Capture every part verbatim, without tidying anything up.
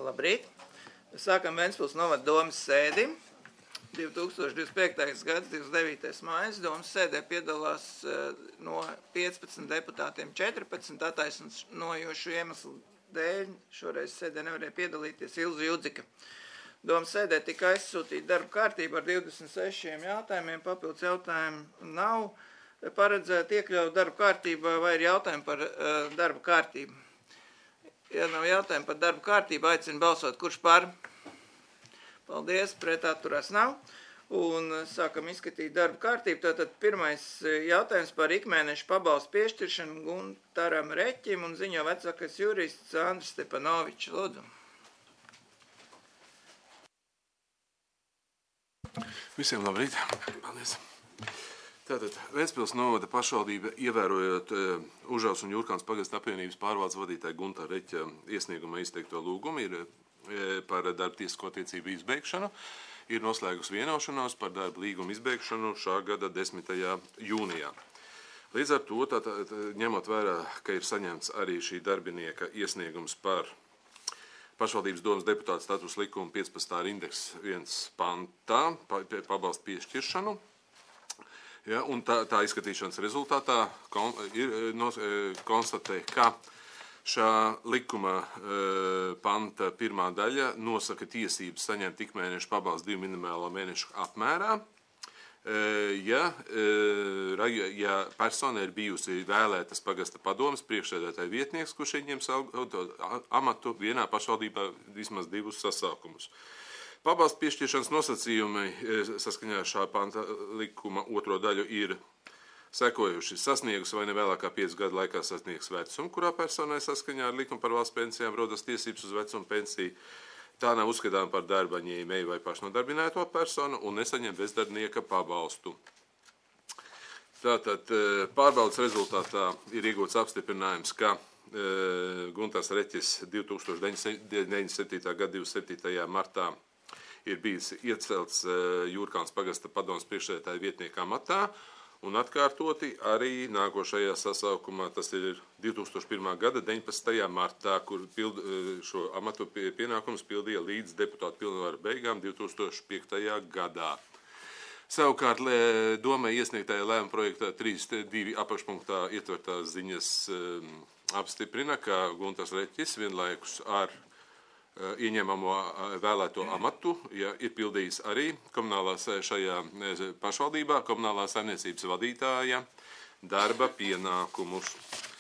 Labrīt! Sākam Ventspils novada domas sēdi. divi tūkstoši divdesmit piektais gads, divdesmit devītais mājas. Domas sēdē piedalās no piecpadsmit deputātiem četrpadsmit attaisnojošu iemeslu dēļ. Šoreiz sēdē nevarēja piedalīties Ilza Judzika. Domas sēdē tika aizsūtīta darba kārtība ar divdesmit sešiem jautājumiem. Papildus jautājumu nav paredzēta iekļaut darba kārtībā, vai ir jautājumi par uh, darba kārtību. Ja nav jautājumu par darba kārtību, aicinu balsot, kurš par. Paldies, pret atturās nav. Un sākam izskatīt darba kārtību. Tātad pirmais jautājums par ikmēnešu pabalstu piešķiršanu Guntaram Reķim un ziņo vecākais jurists Andris Stepanovičs. Lūdzu. Visiem labrīt. Paldies. Tātad Ventspils novada pašvaldība, ievērojot uh, Užavas un Jurkāns pagasta apvienības pārvaldes vadītāja Guntara Reķa iesniegumā izteikto lūgumu, ir uh, par darba tiesisko attiecību izbeigšanu, ir noslēgus vienošanos par darba līgumu izbeigšanu šā gada desmitajā jūnijā. Līdz ar to, tātad, ņemot vērā, ka ir saņemts arī šī darbinieka iesniegums par pašvaldības domas deputāta status likumu piecpadsmitā indeks viens pantā, pabalstu piešķiršanu. Ja, un tā, tā izskatīšanas rezultātā kon, ir, nos, konstatē, ka šā likuma e, panta pirmā daļa nosaka tiesības saņemt ikmēnešu pabalstu divu minimālo mēnešu apmērā, e, ja, e, ja persona ir bijusi vēlētas pagasta padomes priekšsēdētāja vietnieks, kurš ieņem savu amatu vienā pašvaldībā vismaz divus sasaukumus. Pabalstu piešķiršanas nosacījumi saskaņā ar šā panta likuma otro daļu ir sekojuši sasniegusi vai ne vēlākā piecu gadu laikā sasniegs vecumu, kurā personai saskaņā ar likumu par valsts pensijām rodas tiesības uz vecumu pensiju. Tā nav uzskatām par darba ņēmēju vai pašnodarbināto personu un nesaņem bezdarbnieka pabalstu. Tātad pārbaudas rezultātā ir iegūts apstiprinājums, ka Guntars Reķis divi tūkstoši deviņdesmit septītā gada divdesmit septītajā martā ir bijis iecelts Jurkāns pagasta padomes priekšsēdētāja vietnieka amatā un atkārtoti arī nākošajā sasaukumā, tas ir divi tūkstoši pirmā gada deviņpadsmitajā martā, kur pild, šo amatu pienākumus pildīja līdz deputātu pilnvaru beigām divi tūkstoši piektajā gadā. Savukārt domai iesniegtajā lēmuma projektā trīs divi apakšpunktā ietvertās ziņas apstiprina, ka Guntars Reķis vienlaikus ar ieņemamo vēlēto amatu, ja ir pildījis arī komunālās šajā pašvaldībā komunālās saimniecības vadītāja darba pienākumus.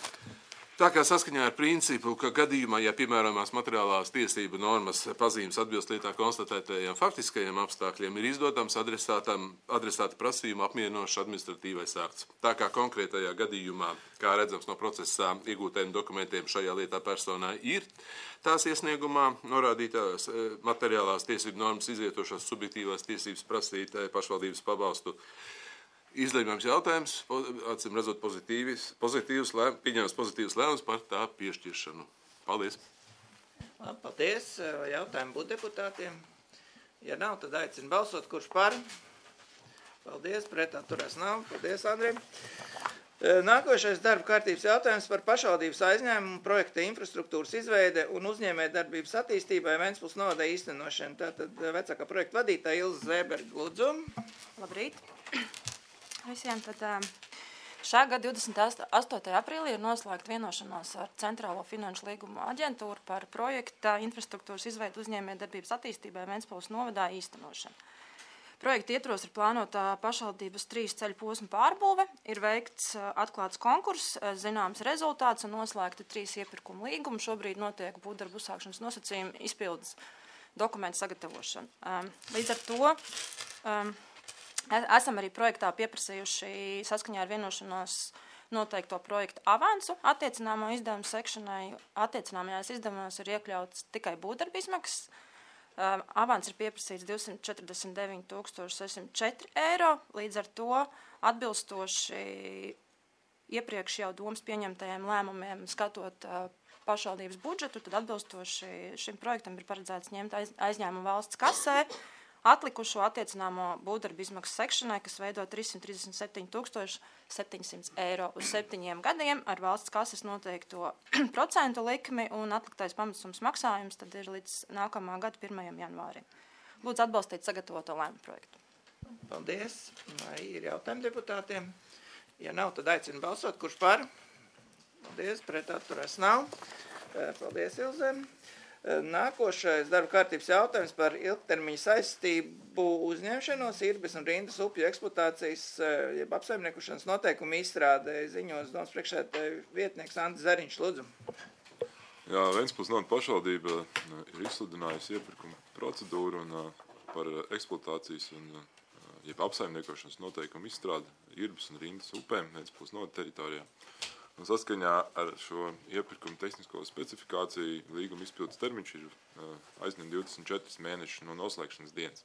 Tā kā saskaņā ar principu, ka gadījumā, ja piemērojamās materiālās tiesību normas pazīmes atbilst lietā konstatētajiem faktiskajiem apstākļiem, ir izdodams adresāta prasījuma apmierinošs administratīvais akts. Tā kā konkrētajā gadījumā, kā redzams no procesā iegūtajiem dokumentiem, šajā lietā personā ir tās iesniegumā norādītās materiālās tiesību normas izvietošās subjektīvās tiesības prasīt pašvaldības pabalstu. Izlēmjams jautājums, acīm redzot pozitīvs, pozitīvs lēmums, pieņemams pozitīvs lēmums par tā piešķiršanu. Paldies! Paldies! Jautājumu būtu deputātiem. Ja nav, tad aicinu balsot, kurš par. Paldies, pret atturās nav. Paldies, Andrim. Nākošais darba kārtības jautājums par pašvaldības aizņēmumu projekta infrastruktūras izveide un uzņēmēju darbības attīstībai Ventspils novadē īstenošana. Tātad vecākā projekta vadītāja Ilza Zēberga, lūdzu. Labrīt! Visiem tad šā gada divdesmit astotajā aprīlī ir noslēgta vienošanās ar Centrālo finanšu līgumu aģentūru par projekta infrastruktūras izveidu uzņēmējdarbības attīstībai Ventspils novadā īstenošanu. Projekta ietvaros ir plānota pašvaldības trīs ceļu posmu pārbūve, ir veikts atklāts konkurss, zināms rezultāts un noslēgta trīs iepirkuma līgumi. Šobrīd notiek būvdarbu uzsākšanas nosacījuma izpildes dokumentu sagatavošana. Līdz ar to esam arī projektā pieprasījuši saskaņā ar vienošanos noteikto projektu avansu attiecināmo izdevumu sekšanai. Attiecināmajās izdevumos ir iekļauts tikai būvdarbu izmaksas. Avans ir pieprasīts divsimt četrdesmit deviņi tūkstoši sešsimt četri eiro, līdz ar to atbilstoši iepriekš jau domas pieņemtajiem lēmumiem skatot pašvaldības budžetu, tad atbilstoši šim projektam ir paredzēts ņemt aiz, aizņēmumu valsts kasē Atlikušo attiecināmo būvdarbu izmaksu sekšanai, kas veido trīssimt trīsdesmit septiņi tūkstoši septiņsimt eiro uz septiņiem gadiem ar valsts kases noteikto procentu likmi, un atliktais pamatsums maksājums tad ir līdz nākamā gada pirmajam janvārim. Lūdzu atbalstīt sagatavoto lēmumu projektu. Paldies. Vai ir jautājumi deputātiem? Ja nav, tad aicinu balsot. Kurš par? Paldies. Pret atturēs nav. Paldies, Ilze. Nākošais darba kārtības jautājums par ilgtermiņa saistību uzņemšanos Irbes un Rindas upju eksploatācijas jeb apsaimniekošanas noteikumu izstrādē ziņos domas priekšsēdētāja vietnieks Andris Zariņš. Lūdzu. Jā, Ventspils novada pašvaldība ir izsludinājusi iepirkuma procedūru un par eksploatācijas un jeb apsaimniekošanas noteikumu izstrādi Irbes un Rindas upēm Ventspils novada teritorijā. Un saskaņā ar šo iepirkumu tehnisko specifikāciju līguma izpildes termiņš ir aizņem divdesmit četri mēneši no noslēgšanas dienas.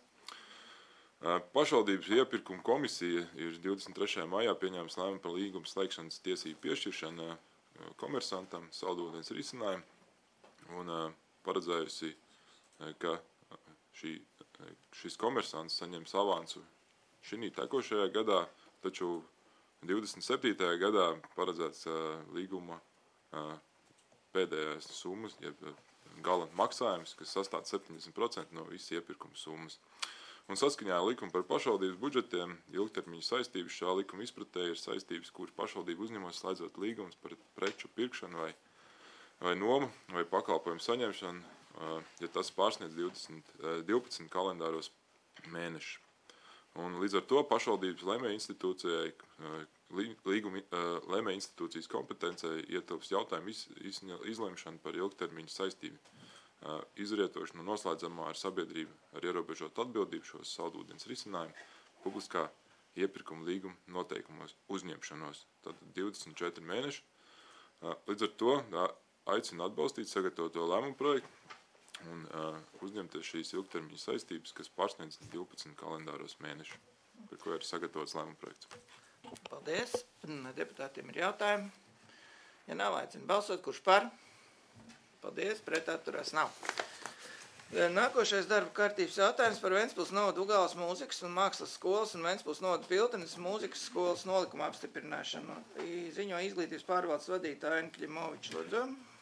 Pašvaldības iepirkuma komisija ir divdesmit trešajā maijā pieņēmusi lēmumu par līguma slēgšanas tiesību piešķiršanu komersantam saldūdens risinājumu un paredzējusi, ka šī, šis komersants saņems avansu šī tekošajā gadā, taču divdesmit septītajā gadā paredzēts uh, līguma uh, pēdējās summas, jeb gala maksājums, kas sastāv septiņdesmit procenti no visas iepirkuma summas. Un saskaņā ar likumu par pašvaldības budžetiem ilgtermiņa saistības šā likuma izpratē ir saistības, kuras pašvaldība uzņemos slēdzot līgumus par preču pirkšanu vai, vai nomu vai pakalpojumu saņemšanu, uh, ja tas pārsniedz divdesmit, uh, divpadsmit kalendāros mēnešus. Un līdz ar to pašvaldības lēmēja institūcijai, līguma lēmēja institūcijas kompetencijai ietilpst jautājumu iz, iz, izlemšanu par ilgtermiņa saistību, izrietošanu noslēdzamā ar sabiedrību ar ierobežotu atbildību šos saldūdens risinājumu publiskā iepirkuma līguma noteikumos uzņemšanos. Tātad divdesmit četri mēneši. Līdz ar to aicinu atbalstīt sagatavoto lēmumu projektu un uh, uzņemties šīs ilgtermiņa saistības, kas pārsniedz divpadsmit kalendāros mēnešu, par ko ir sagatavots lēmuma projekts. Paldies. Deputātiem ir jautājumi. Ja nav, aicinu balsot, kurš par? Paldies, pret atturēs nav. Nākošais darba kārtības jautājums par Ventspils novada Ugāles mūzikas un mākslas skolas un Ventspils novada Piltenes mūzikas skolas nolikuma apstiprināšanu. Ziņo izglītības pārvaldes vadītāja Aina Kļimoviča. Lūdzu.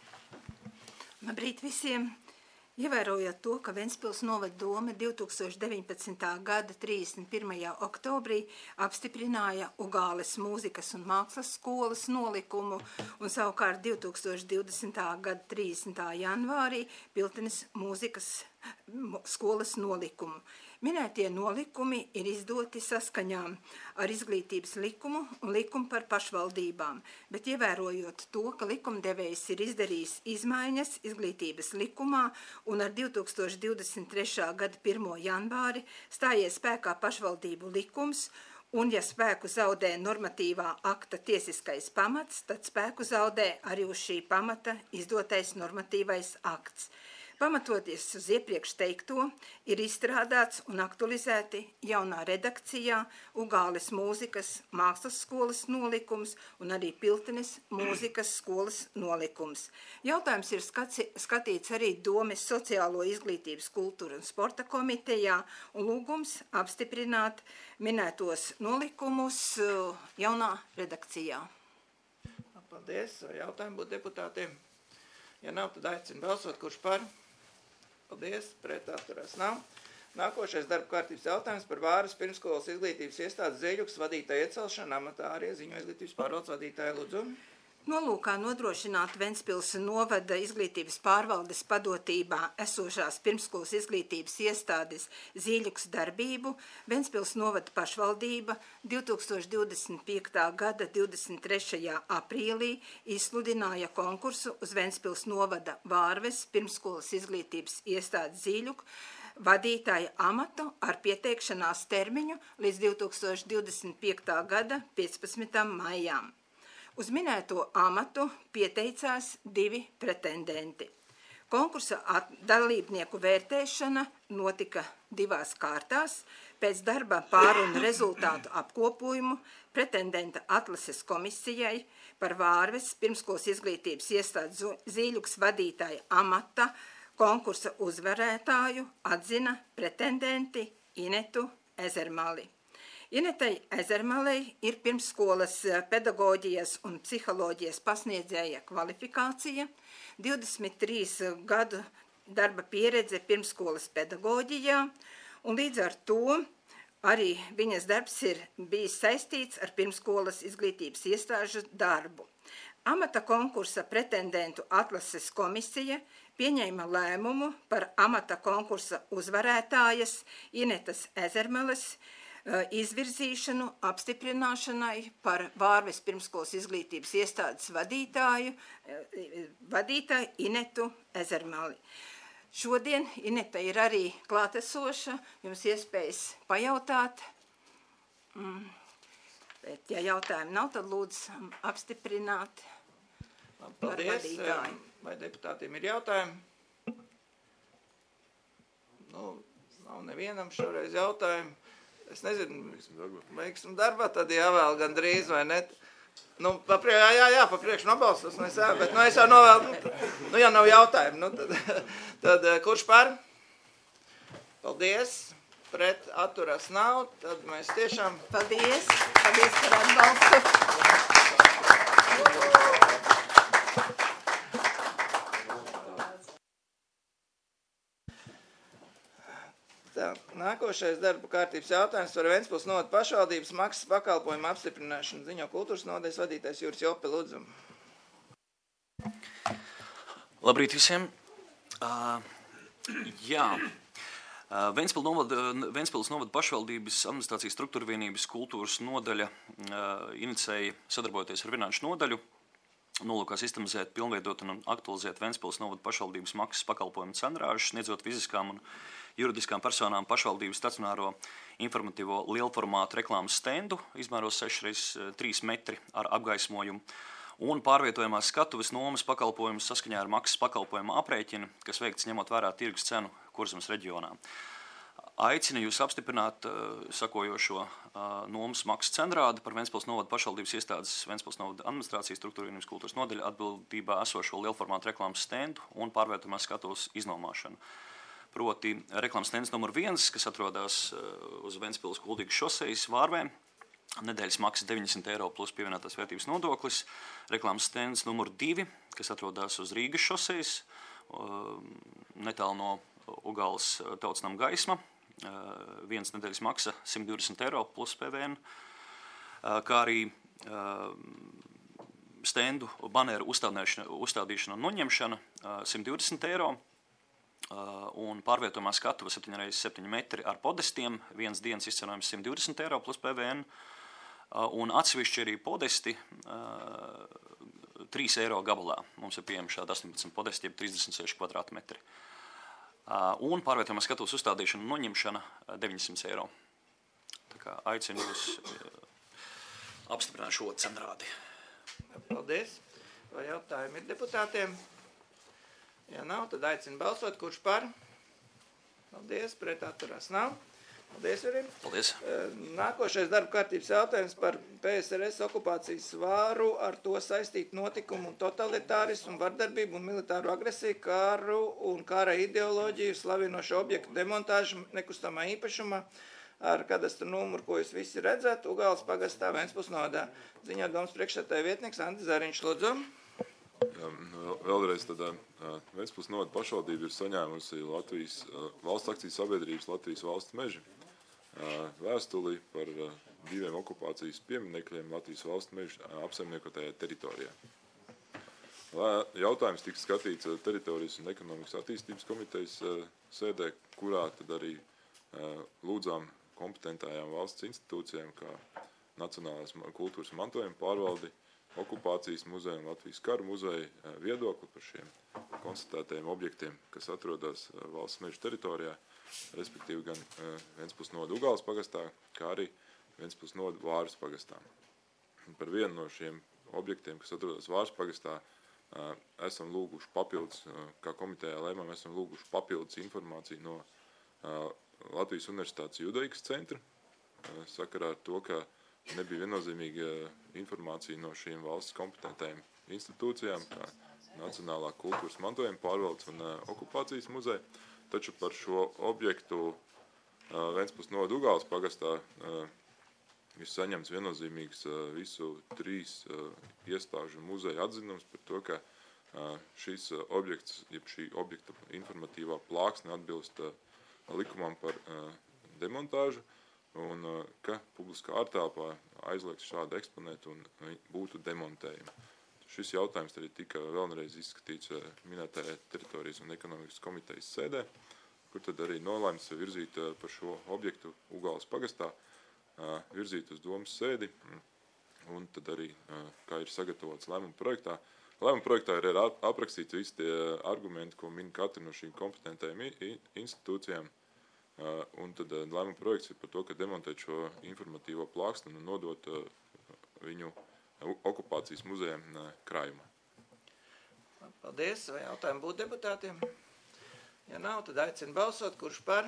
Labrīt visiem! Ievērojot to, ka Ventspils novada dome divi tūkstoši deviņpadsmitā gada trīsdesmit pirmajā oktobrī apstiprināja Ugāles mūzikas un mākslas skolas nolikumu un savukārt divi tūkstoši divdesmitā gada trīsdesmitā janvārī Piltenes mūzikas skolas nolikumu. Minētie nolikumi ir izdoti saskaņā ar izglītības likumu un likumu par pašvaldībām, bet ievērojot to, ka likumdevējs ir izdarījis izmaiņas izglītības likumā un ar divi tūkstoši divdesmit trešā gada pirmo janvāri stājies spēkā pašvaldību likums, un ja spēku zaudē normatīvā akta tiesiskais pamats, tad spēku zaudē arī uz šī pamata izdotais normatīvais akts. Pamatoties uz iepriekš teikto, ir izstrādāts un aktualizēti jaunā redakcijā Ugāles mūzikas mākslas skolas nolikums un arī Piltenes mūzikas skolas nolikums. Jautājums ir skati, skatīts arī Domes sociālo izglītības kultūra un sporta komitejā un lūgums apstiprināt minētos nolikumus jaunā redakcijā. Paldies. Jautājumu būtu deputātiem. Ja nav, tad aicinu balsot, kurš par? Paldies, pret atturēs nav. Nākošais darba kārtības jautājums par Vāras pirmskolas izglītības iestādes Zeļukas vadītāja iecelšanu amatā arī ziņo izglītības pārvaldes vadītāja. Lūdzu. Nolūkā nodrošināt Ventspils novada izglītības pārvaldes padotībā esošās pirmskolas izglītības iestādes Zīļukas darbību, Ventspils novada pašvaldība divi tūkstoši divdesmit piektā gada divdesmit trešajā aprīlī izsludināja konkursu uz Ventspils novada Vārves pirmskolas izglītības iestādes Zīļuku vadītāja amatu ar pieteikšanās termiņu līdz divi tūkstoši divdesmit piektā gada piecpadsmitajam maijām. Uz minēto amatu pieteicās divi pretendenti. Konkursa dalībnieku vērtēšana notika divās kārtās. Pēc darba pārunu rezultātu apkopojumu pretendenta atlases komisijai par Vārves pirmskolas izglītības iestādes Zīļukas vadītāja amata konkursa uzvarētāju atzina pretendenti Inetu Ezermali. Inetai Ezermalei ir pirmsskolas pedagoģijas un psiholoģijas pasniedzēja kvalifikācija, divdesmit trīs gadu darba pieredze pirmsskolas pedagoģijā, un līdz ar to arī viņas darbs ir bijis saistīts ar pirmsskolas izglītības iestāžu darbu. Amata konkursa pretendentu atlases komisija pieņēma lēmumu par amata konkursa uzvarētājas Inetas Ezermales izvirzīšanu apstiprināšanai par Vārves pirmskolas izglītības iestādes vadītāju, vadītāju Inetu Ezermali. Šodien Ineta ir arī klātesoša, jums iespējas pajautāt. Bet, ja jautājumi nav, tad lūdzu apstiprināt par vadītāju. Vai deputātiem ir jautājumi? Nu, nav nevienam šoreiz jautājumu. Es nezinu, veiksim darbā, tad jāvēl gan drīz vai ne. Nu, papriek, jā, jā, jā, papriekš nobalsos, nu es jā, bet nu es jau novēl, nu, nu ja nav jautājumu, nu tad, tad kurš par? Paldies, pret atturas nav, tad mēs tiešām... Paldies, paldies par atbalstu. Tā, nākošais darba kārtības jautājums par Ventspils novada pašvaldības maksas pakalpojumu apstiprināšanu ziņo kultūras nodaļas vadītājs Juris Jope, lūdzu. Labrīt visiem. Uh, jā, uh, Ventspils novada, Ventspils novada pašvaldības administrācijas struktūra vienības kultūras nodaļa uh, inicēja sadarbojoties ar finanšu nodaļu, nolūkā sistemizēt, pilnveidot un aktualizēt Ventspils novada pašvaldības maksas pakalpojumu cenrāžu, sniedzot fiziskām un juridiskām personām pašvaldības stacionāro informatīvo lielformātu reklāmas stendu, izmēro seši reiz trīs metri ar apgaismojumu, un pārvietojamās skatuves nomas pakalpojumus saskaņā ar maksas pakalpojumu aprēķinu, kas veikts ņemot vērā tirgus cenu Kurzemes reģionā. Aicina jūs apstiprināt uh, sakojošo uh, nomas maksas cenrādi par Ventspils novada pašvaldības iestādes Ventspils novada administrācijas struktūra vienības kultūras nodaļa atbildībā esošo lielformātu reklāmas stendu un pārvietojamās skatuves iznomāšanu. Proti reklāmas stends numur viens, kas atrodas uz Ventspils Kuldīgas šosejas Vārvē, nedēļas maksa deviņdesmit eiro plus pievienotās vērtības nodoklis. Reklāmas stends numur divi, kas atrodas uz Rīgas šosejas, netālu no Ugāles Tautsnama gaisma, viens nedēļas maksa simt divdesmit eiro plus P V N, kā arī stendu baneru uzstādīšana un noņemšana simt divdesmit eiro, un pārvietojumā skatuve septiņi reiz septiņi metri ar podestiem, viens dienas izcenojums simt divdesmit eiro plus P V N, un atsevišķi arī podesti trīs eiro gabalā. Mums ir pieejami šādi astoņpadsmit podesti, jeb trīsdesmit seši kvadrātmetri. Un pārvietojumā skatuves uzstādīšana un noņemšana deviņsimt eiro. Tā kā aicinu jūs apstiprināt šo cenrādi. Paldies. Vai jautājumi ir deputātiem? Ja nav, tad aicinu balsot, kurš par. Paldies, pret atturās nav. Paldies, Jurim. Paldies. Nākošais darba kārtības jautājums par P S R S okupācijas vāru, ar to saistīt notikumu totalitārismu, vardarbību un militāru agresiju, kāru un kara ideoloģiju, slavinošu objektu demontāžu nekustamā īpašumā ar kadastru numuru, ko jūs visi redzat, Ugāles pagastā Ventspils novadā. Ziņo domas priekšsēdētāja vietnieks Andris Zariņš, lūdzu. Jā, vēlreiz tad Ventspils novada pašvaldība ir saņēmusi Latvijas valsts akciju sabiedrības Latvijas valsts meži vēstuli par diviem okupācijas pieminekļiem Latvijas valsts meža apsaimniekotajā teritorijā. Jautājums tika skatīts teritorijas un ekonomikas attīstības komitejas sēdē, kurā tad arī lūdzām kompetentajām valsts institūcijām, kā Nacionālās kultūras mantojuma pārvaldi, okupācijas muzeja un Latvijas karu muzeja viedokli par šiem konstatētajiem objektiem, kas atrodas valsts meža teritorijā, respektīvi gan Ventspils novada Ugāles pagastā, kā arī Ventspils novada Vārves pagastā. Par vienu no šiem objektiem, kas atrodas Vārves pagastā, esam lūguši papildus, kā komitejā lēmām, esam lūguši papildus informāciju no Latvijas Universitātes Judaikas centra, sakarā ar to, ka nebija viennozīmīga informācija no šīm valsts kompetentajām institūcijām, kā Nacionālā kultūras mantojuma pārvaldes un okupācijas muzeja, taču par šo objektu Ventspils novada Ugāles pagastā ir saņemts viennozīmīgs visu trīs iestāžu muzeja atzinums par to, ka šis objekts, jeb šī objekta informatīvā plāksne atbilst likumam par demontāžu un ka publiskā ārtelpā aizliegts šādi eksponēt un būtu demontējumi. Šis jautājums arī tika vēlreiz izskatīts minētajā teritorijas un ekonomikas komitejas sēdē, kur tad arī nolēmts virzīt par šo objektu Ugāles pagastā, virzīt uz domas sēdi, un tad arī, kā ir sagatavots lēmuma projektā. Lēmuma projektā ir aprakstīts visi tie argumenti, ko min katra no šīm kompetentajām institūcijām, un tad lēmuma projekts ir par to, ka demontēt šo informatīvo plāksni un nodot viņu okupācijas muzejam krājumā. Paldies. Vai jautājumi būtu deputātiem? Ja nav, tad aicinu balsot, kurš par,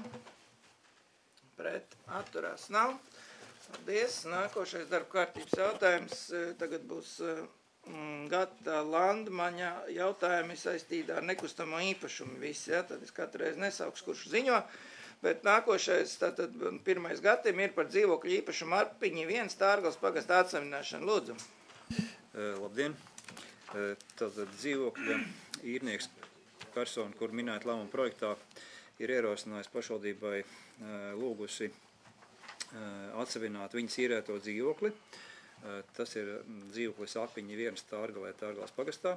pret, atturās nav. Paldies. Nākošais darba kārtības jautājums tagad būs Gata Landmaņa jautājumi saistītā ar nekustamo īpašumu visi. Ja? Tad es katru reizi nesaukšu, kurš ziņo. Bet nākošais, tātad pirmais Gatim ir par dzīvokļu īpašumu Arpiņi viens Tārgales pagasta atsavināšanu. Lūdzu. Labdien. Tātad dzīvokļa īrnieks persona, kur minēta lēmuma projektā, ir ierosinājis pašvaldībai lūgusi atsevināt viņas īrēto dzīvokli. Tas ir dzīvoklis Apiņi viens Tārgalē, Tārgales pagastā.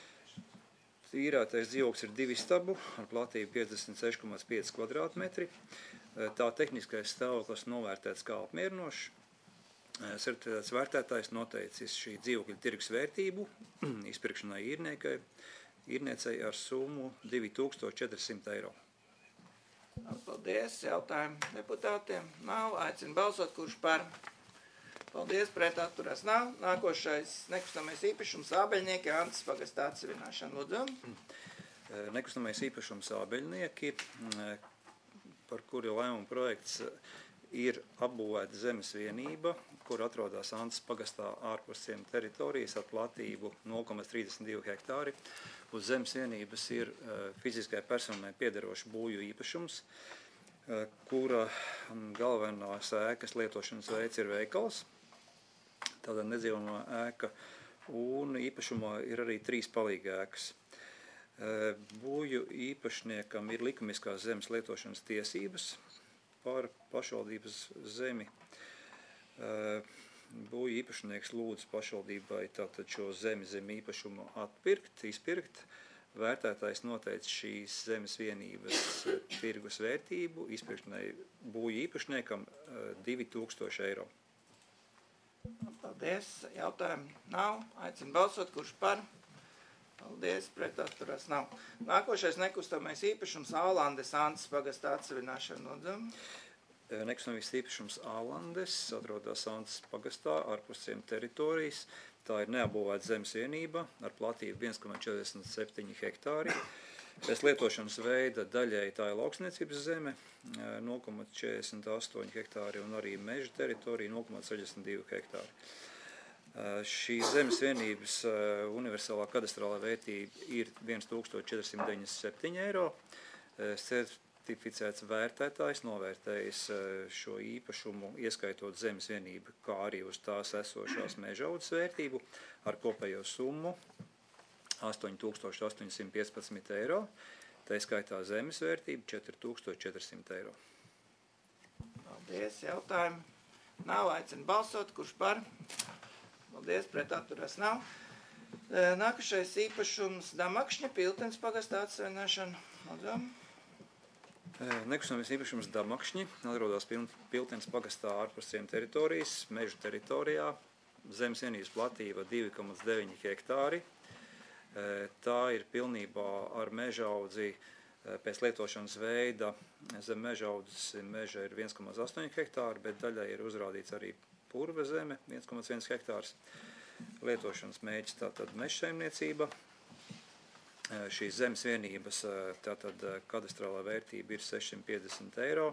Īrētais dzīvoklis ir divi stabu ar platību piecdesmit seši komats pieci kvadrātmetri. Tā tehniskais stāvoklis novērtēts kā apmierinošs. Certificēts vērtētājs noteicis šī dzīvokļa tirgus vērtību izpirkšanai īrniekai, īrniecei ar summu divi tūkstoši četri simti eiro. Paldies. Jautājumu deputātiem nav. Aicinu balsot, kurš par. Paldies. Pret atturās nav. Nākošais nekustamais īpašums ābeļnieki Antas pagastā atsevināšana. Lūdzu. Nekustamais īpašums ābeļnieki, par kuri lēmuma projekts ir apbūvēta zemes vienība, kur atrodas Antas pagastā ārpus ciema teritorijas ar platību nulle komats trīsdesmit divi hektāri. Uz zemes vienības ir fiziskai personai piederošs būju īpašums, kura galvenās ēkas lietošanas veids ir veikals, tāda nedzīvojamā ēka, un īpašumā ir arī trīs palīga ēkas. Būju īpašniekam ir likumiskās zemes lietošanas tiesības par pašvaldības zemi. Būju īpašnieks lūdz pašvaldībai tātad šo zemi zem īpašumu atpirkt, izpirkt. Vērtētājs noteica šīs zemes vienības tirgus vērtību, izpirkšanai būju īpašniekam divi tūkstoši eiro. Paldies. Jautājumu nav. Aicinu balsot, kurš par. Paldies. Pret atturās nav. Nākošais nekustamais īpašums Ālandes Antas pagastā atsevināšana. Lūdzu. Nekustamais īpašums Ālandes atrodas Antas pagastā ārpus ciema teritorijas. Tā ir neapbūvēta zemes vienība ar platību viens komats četrdesmit septiņi hektāri. Pēc lietošanas veida daļēji tā ir lauksniecības zeme nulle komats četrdesmit astoņi hektāri un arī meža teritorija nulle komats sešdesmit divi hektāri. Šī zemes vienības universālā kadastrālā vērtība ir viens tūkstoši četri simti deviņdesmit septiņi eiro. Certificēts vērtētājs novērtējis šo īpašumu, ieskaitot zemes vienību, kā arī uz tās esošās mežaudzes vērtību ar kopējo summu astoņi tūkstoši astoņi simti piecpadsmit eiro, tā skaitā zemes vērtība četri tūkstoši četri simti eiro. Paldies. Jautājumu nav. Aicinu balsot, kurš par. Paldies. Pret atturās nav. Nākošais īpašums Damakšņa Piltens pagastā atsevināšana. Lūdzu. Nekustamais īpašums Damakšņi atrodas Piltens pagastā ārpus ciema teritorijas, meža teritorijā. Zemes vienības platība divi komats deviņi hektāri. Tā ir pilnībā ar mežaudzi pēc lietošanas veida. Zem mežaudzes meža ir viens komats astoņi hektāri, bet daļai ir uzrādīts arī purva zeme, viens komats viens hektārs. Lietošanas mēģis tātad mežsaimniecība. Šīs zemes vienības tātad kadastrālā vērtība ir seši simti piecdesmit eiro.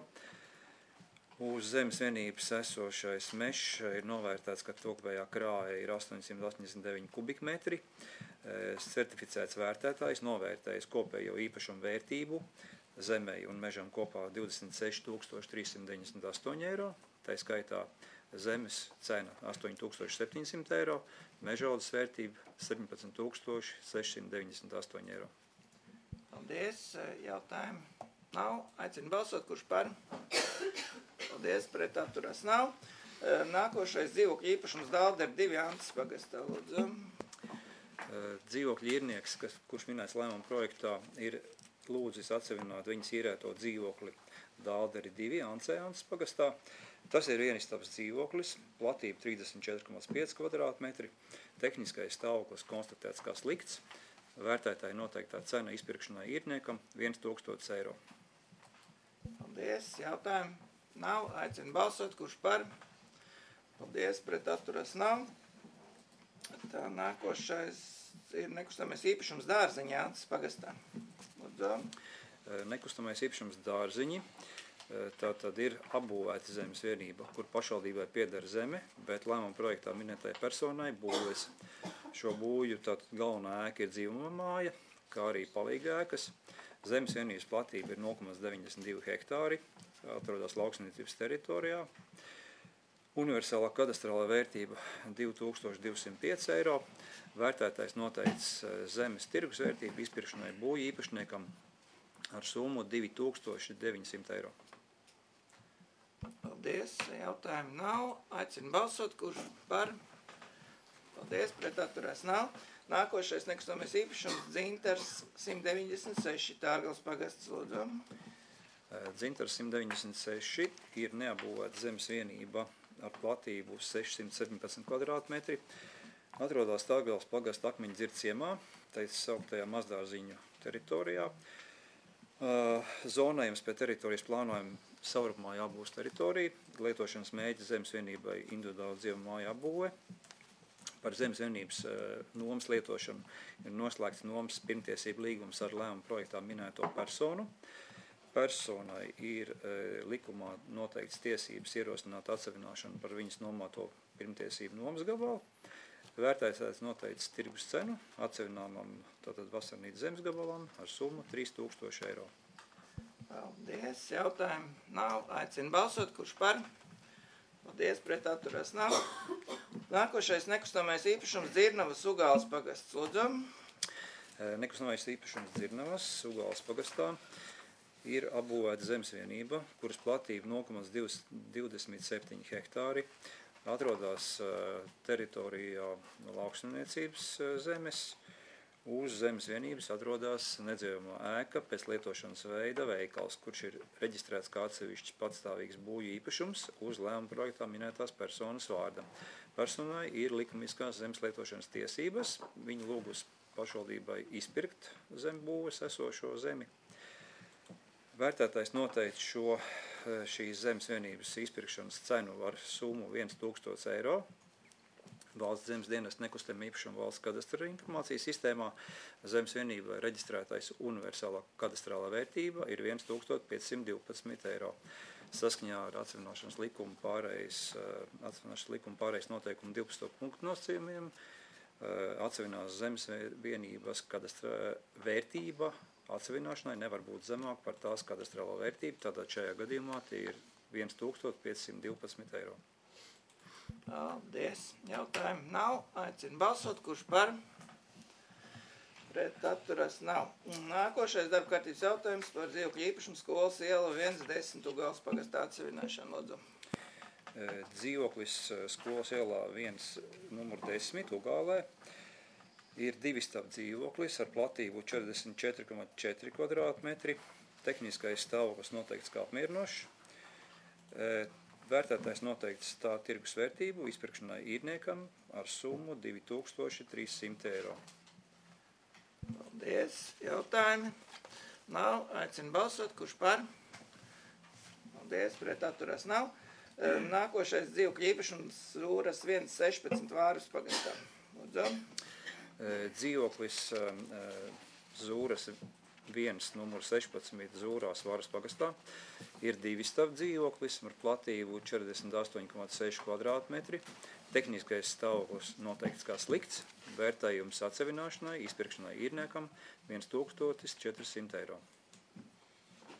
Uz zemes vienības esošais mežs ir novērtēts, ka tokvējā krāja ir astoņi simti astoņdesmit deviņi kubikmetri. Certificēts vērtētājs novērtējis kopējo īpašumu vērtību zemei un mežam kopā divdesmit seši tūkstoši trīssimt deviņdesmit astoņi eiro, tā skaitā zemes cena astoņi tūkstoši septiņsimt eiro, mežaudas vērtība septiņpadsmit tūkstoši sešsimt deviņdesmit astoņi eiro. Paldies. Jautājumu nav. Aicinu balsot, kurš par. Paldies, pret atturas nav. Nākošais dzīvokļu īpašums Dālderi divi Antas pagastā, lūdzu. Dzīvokļu īrnieks, kas, kurš minēts lēmuma projektā, ir lūdzis atsevināt viņas īrēto dzīvokli Dālderi divi Antas pagastā. Tas ir vienistabas dzīvoklis, platība trīsdesmit četri komats pieci kvadrātmetri, tehniskais stāvoklis konstatēts kā slikts, vērtētāji noteiktā cena izpirkšanai īrniekam viens tūkstotis eiro. Paldies. Jautājumu nav. Aicinu balsot, kurš par. Paldies, pret atturas nav. Tā nākošais ir nekustamais īpašums Dārziņi Antas pagastā. Lūdzu. Nekustamais īpašums Dārziņi. Tā tad ir apbūvēta zemes vienība, kur pašvaldībai pieder zeme, bet lēmuma projektā minētai personai būvēs šo būju. Tātad galvenā ēka ir dzīvuma māja, kā arī palīga ēkas. Zemes vienības platība ir nulle komats deviņdesmit divi hektāri, atrodas lauksaimniecības teritorijā. Universālā kadastrālā vērtība divi tūkstoši divsimt pieci eiro. Vērtētājs noteicis zemes tirgus vērtību izpirkšanai būju īpašniekam ar summu divi tūkstoši deviņsimt eiro. Paldies. Jautājumu nav. Aicinu balsot, kurš par. Paldies, pret atturās nav. Nākošais nekustamais īpašums Dzintars simt deviņdesmit seši Tārgals pagasts, lūdzu. Dzintars simt deviņdesmit seši ir neapbūvēta zemes vienība ar platību sešsimt septiņpadsmit kvadrātmetri. Atrodas Tārgals pagasta Akmeņu dzird ciemā, tā ir sauktajā Mazdārziņu teritorijā. Zonējums pie teritorijas plānojuma savrupumā jābūs teritorija. Lietošanas mēģi zemes vienībai individuāli dzīvuma māja apbūve. Par zemes vienības nomas lietošanu ir noslēgts nomas pirmtiesību līgums ar lēmuma projektā minēto personu. Personai ir e, likumā noteikts tiesības ierosināt atsevināšanu par viņas nomāto pirmtiesību nomas gabalu. Vērtētājs noteicis tirgus cenu atsevināmam tātad vasarnīt zemes gabalam ar summu trīs tūkstoši eiro. Paldies. Jautājumu nav. Aicinu balsot, kurš par. Paldies, pret atturās nav. Nākošais nekustamais īpašums Dzirnavas Ugāles pagasts, lūdzu. Nekustamais īpašums Dzirnavas Ugāles pagastā ir apbūvēta zemes vienība, kuras platība nulle komats divdesmit septiņi hektāri, atrodas teritorijā lauksaimniecības zemes. Uz zemes vienības atrodas nedzīvojamā ēka pēc lietošanas veida veikals, kurš ir reģistrēts kā atsevišķs patstāvīgs būju īpašums uz lēmuma projektā minētās personas vārda. Personai ir likumiskās zemes lietošanas tiesības, viņa lūgus pašvaldībai izpirkt zem būves esošo zemi. Vērtētājs noteica šo šīs zemes vienības izpirkšanas cenu ar summu viens tūkstotis eiro. Valsts zemes dienesta nekustamā īpašuma valsts kadastra informācijas sistēmā zemes vienībai reģistrētais universālā kadastrālā vērtība ir viens tūkstotis piecsimt divpadsmit eiro. Saskaņā ar atsevināšanas likuma pārējais, atsevināšanas likuma pārējais noteikumu divpadsmit punktu nosacījumiem atsevinās zemes vienības kadastra vērtība atsevināšanai nevar būt zemāk par tās kadastrālo vērtību, tātad šajā gadījumā tie ir viens tūkstotis piecsimt divpadsmit eiro. Paldies. Jautājumu nav. Aicinu balsot, kurš par. Pret atturas nav. Nākošais darba kārtības jautājums par dzīvokļu īpašumu skolas iela viens desmit Ugāles pagastā atsevināšanu, lūdzu. Dzīvoklis skolas ielā viens numur desmit Ugālē ir divistabu dzīvoklis ar platību četrdesmit četri komats četri kvadrātmetri. Tehniskais stāvoklis noteikts kā apmierinošs. Vērtētājs noteikts tā tirgus vērtību izpirkšanai īrniekam ar summu divi tūkstoši trīssimt eiro. Paldies. Jautājumi nav. Aicinu balsot, kurš par. Paldies. Pret atturās nav. Nākošais dzīvokļu īpašums Zūras viens sešpadsmit Vārus pagastā. Lūdzu. Dzīvoklis Zūras viens numur sešpadsmit Zūrās Vārus pagastā ir divistabu dzīvoklis ar platību četrdesmit astoņi komats seši kvadrātmetri. Tehniskais stāvoklis noteikts kā slikts. Vērtējums atsevināšanai, izpirkšanai īrniekam viens tūkstotis četrsimt eiro.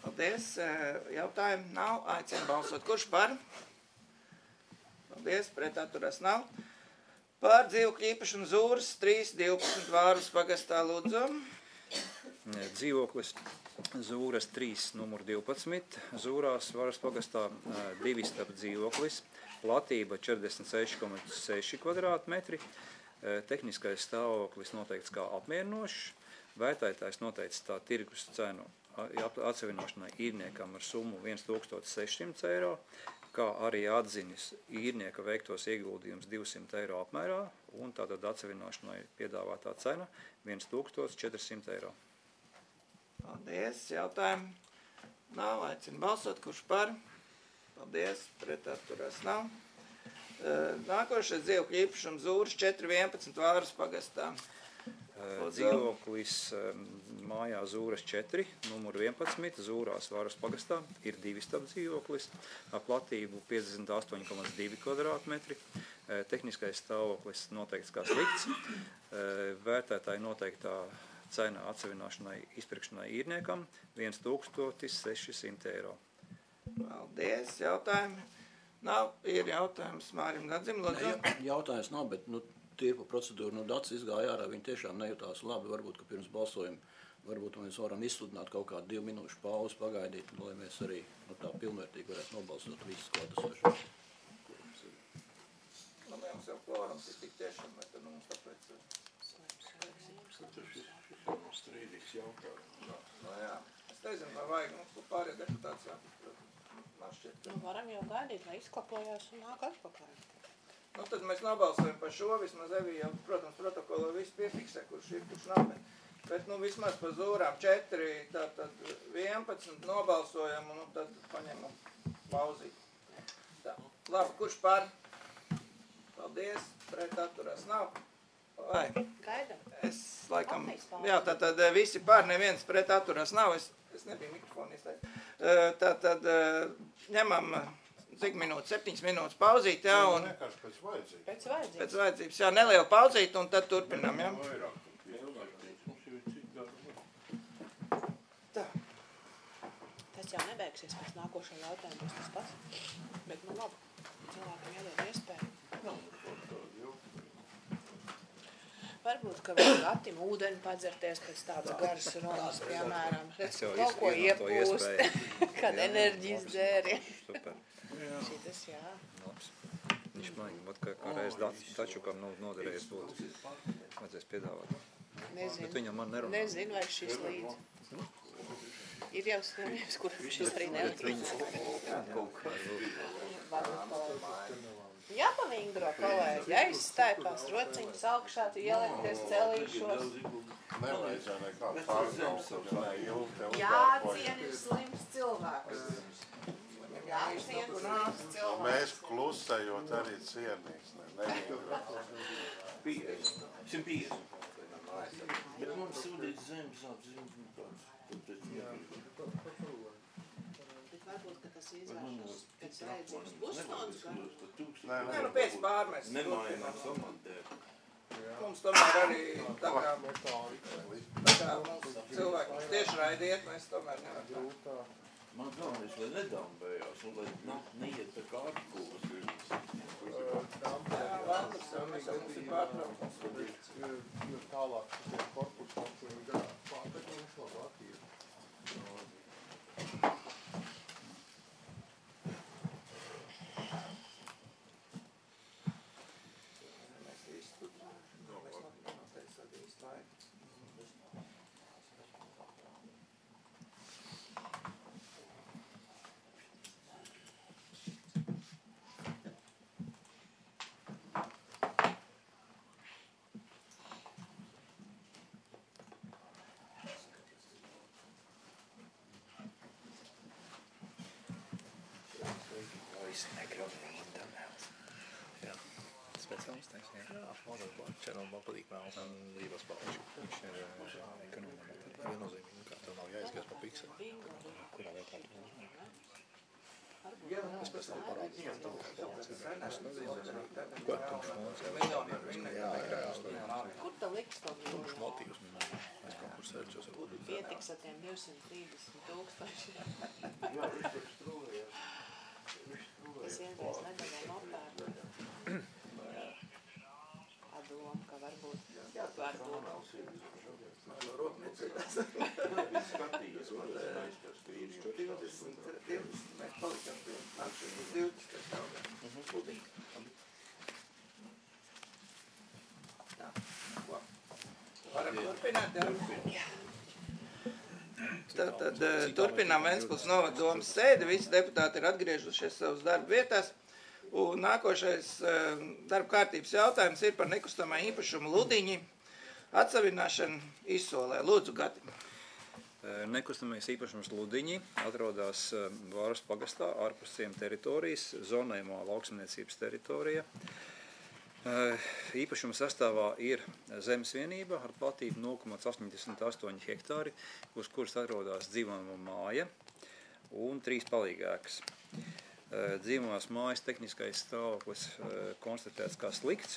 Paldies. Jautājumu nav. Aicinu balsot. Kurš par? Paldies. Pret atturās nav. Par dzīvokļu īpašumu Zūras trīs divpadsmit Vārvas pagastā lūdzu. Dzīvoklis Zūras trīs numur divpadsmit, Zūrās Vārvas pagastā divi stāv dzīvoklis, platība četrdesmit seši komats seši kvadrātmetri, tehniskais stāvoklis noteikts kā apmierinošs, vērtētājs noteikts tā tirgus cenu atsevināšanai īrniekam ar summu viens tūkstotis sešsimt eiro, kā arī atziņas īrnieka veiktos ieguldījums divsimt eiro apmērā, un tātad atsevināšanai piedāvātā cena viens tūkstotis četrsimt eiro. Paldies. Jautājumu nav. Aicinu balsot. Kurš par? Paldies. Pret atturās nav. Nākošais dzīvokļu īpašums Zūras četri vienpadsmit Vārvas pagastā. Dzīvoklis mājā Zūras četri, numur vienpadsmit, Zūrās Vārvas pagastā, ir divi stāv dzīvoklis, ar platību piecdesmit astoņi komats divi kvadrātmetri, tehniskais stāvoklis noteikts kā slikts, vērtētāji noteiktā cena atsevināšanai izpirkšanai īrniekam viens tūkstotis seši simti eiro. Paldies. Jautājumi nav. Ir jautājums Mārim Gadzim. Ne, jautājums nav, bet nu, tīri pa procedūru no Dats izgāja ārā, viņi tiešām nejūtās labi. Varbūt, ka pirms balsojuma, varbūt mēs varam izsludināt kaut kādu divu minūšu pauzi, pagaidīt, lai mēs arī nu, tā pilnvērtīgi varētu nobalsot visus klātesošos. Nu, mums jau kvorums ir tik tiešām, vai tad mums tāpēc... Strīdīgs jautājums. No jā. Es nezinu, vai vajag, nu, pārējie deputāts jā. Man šķiet, ka... Nu, varam jau gaidīt, lai izklapojās un nāk atpakaļ. Nu, tad mēs nobalsojam par šo, vismaz Evī jau, protams, protokolā visu piefiksē, kurš ir, kurš nav, bet, bet nu, vismaz par Zūrām četri, tātad vienpadsmit nobalsojam un nu, tad paņemam pauzīt. Tā, labi, kurš par? Paldies, pret atturās nav. Vai? Gaidam. Es laikam, jā, tātad visi pār, neviens pret atturās nav, es, es nebiju mikrofonu izteikt. Tātad ņemam, cik minūtes, septiņas minūtes pauzīt, jā, un... Vienkārši pēc vajadzības. Pēc vajadzības. Pēc vajadzības, jā, nelielu pauzīt, un tad turpinām, jā. Tā. Tas jau nebeigsies pēc nākošā jautājuma, būs tas pats. Bet, nu labi, cilvēkam jādod iespēju. Varbūt, ka vajag Atim ūdeni padzerties pēc tādas garas runas, piemēram. Kaut ko iepūst, kad enerģijas dzēri. Super. Šitas, jā. Labs. Viņš man, vat, ka kādreiz Dačukam noderējies būtu. Vajadzēs piedāvāt. Nezinu. Bet viņam man nerunā. Nezinu, vai šis līdz. Ir jau slimības, kuram šis arī nelīdz. Jāpavingro, kolēģi, aizstaipās rociņas augšā, tu ielēkties celīšos. Nevajadzēja nekā pārgāvs. Jācien ir slims cilvēks. Jācien ir slims cilvēks. Mēs klusējot arī cienīs. simt piecdesmit. Bet man sūdīt zemes apzīmēt. Bet varbūt, ka tas izvēršas pēc vajadzības pusstundas gan? Nē, nu pēc pārmēs. Nemājinām samantēt. Mums tomēr arī tā kā, tā kā mums cilvēki mums tieši raidiet, mēs tomēr nevaram. Man galvenais, lai nedambējās un lai neiet tā kā atpūs. Jā, Vandrs jau, mēs jau mums ir pārtraukums. Jo tālāk tie korpus mums ir garāk pārtekums labāk ir. Visi negrib rīt tam mēls. Jā. Speciālistais, jā. Jā, mazāk plačā, no man patīk mēls. Man līvas palīši. Viņš ir ekonomā. Viennozīmīgi, kā tev nav jāizgājas pa pikseli. Kurā vietā tu uzmanīgi? Es pēc tam parādīju. Es nezinu. Ko tumšs mūs? Jā, negrājās. Kur ta liks to? Tumšs motīvs. Es konkursēju, pietiks ar tiem divsimt trīsdesmit tūkstoši. Jā, viņš tur strūvēja. Viņš strūvēja. Tas iedēs nedēļā nopērk. Padoma, ka varbūt, varbūt. Viņš skatījās, man tas aizskars, ka ir divdesmit, divdesmit, mēs palikam pie nākšanas divdesmit taugā. Lūdīgi. Tā, ko? Varam turpināt, jā? Tātad turpinām Ventspils novada domas sēdi, visi deputāti ir atgriežušies savus darba vietās, un nākošais darba kārtības jautājums ir par nekustamā īpašumu Ludiņi atsavināšanu Izsolē. Lūdzu, Gati. Nekustamais īpašums Ludiņi atrodas Vāras pagastā ārpus ciem teritorijas, zonējumā lauksaimniecības teritorija. Īpašuma sastāvā ir zemes vienība ar platību nulle komats astoņdesmit astoņi hektāri, uz kuras atrodas dzīvojamā māja un trīs palīgēkas. Dzīvojamās mājas tehniskais stāvoklis konstatēts kā slikts.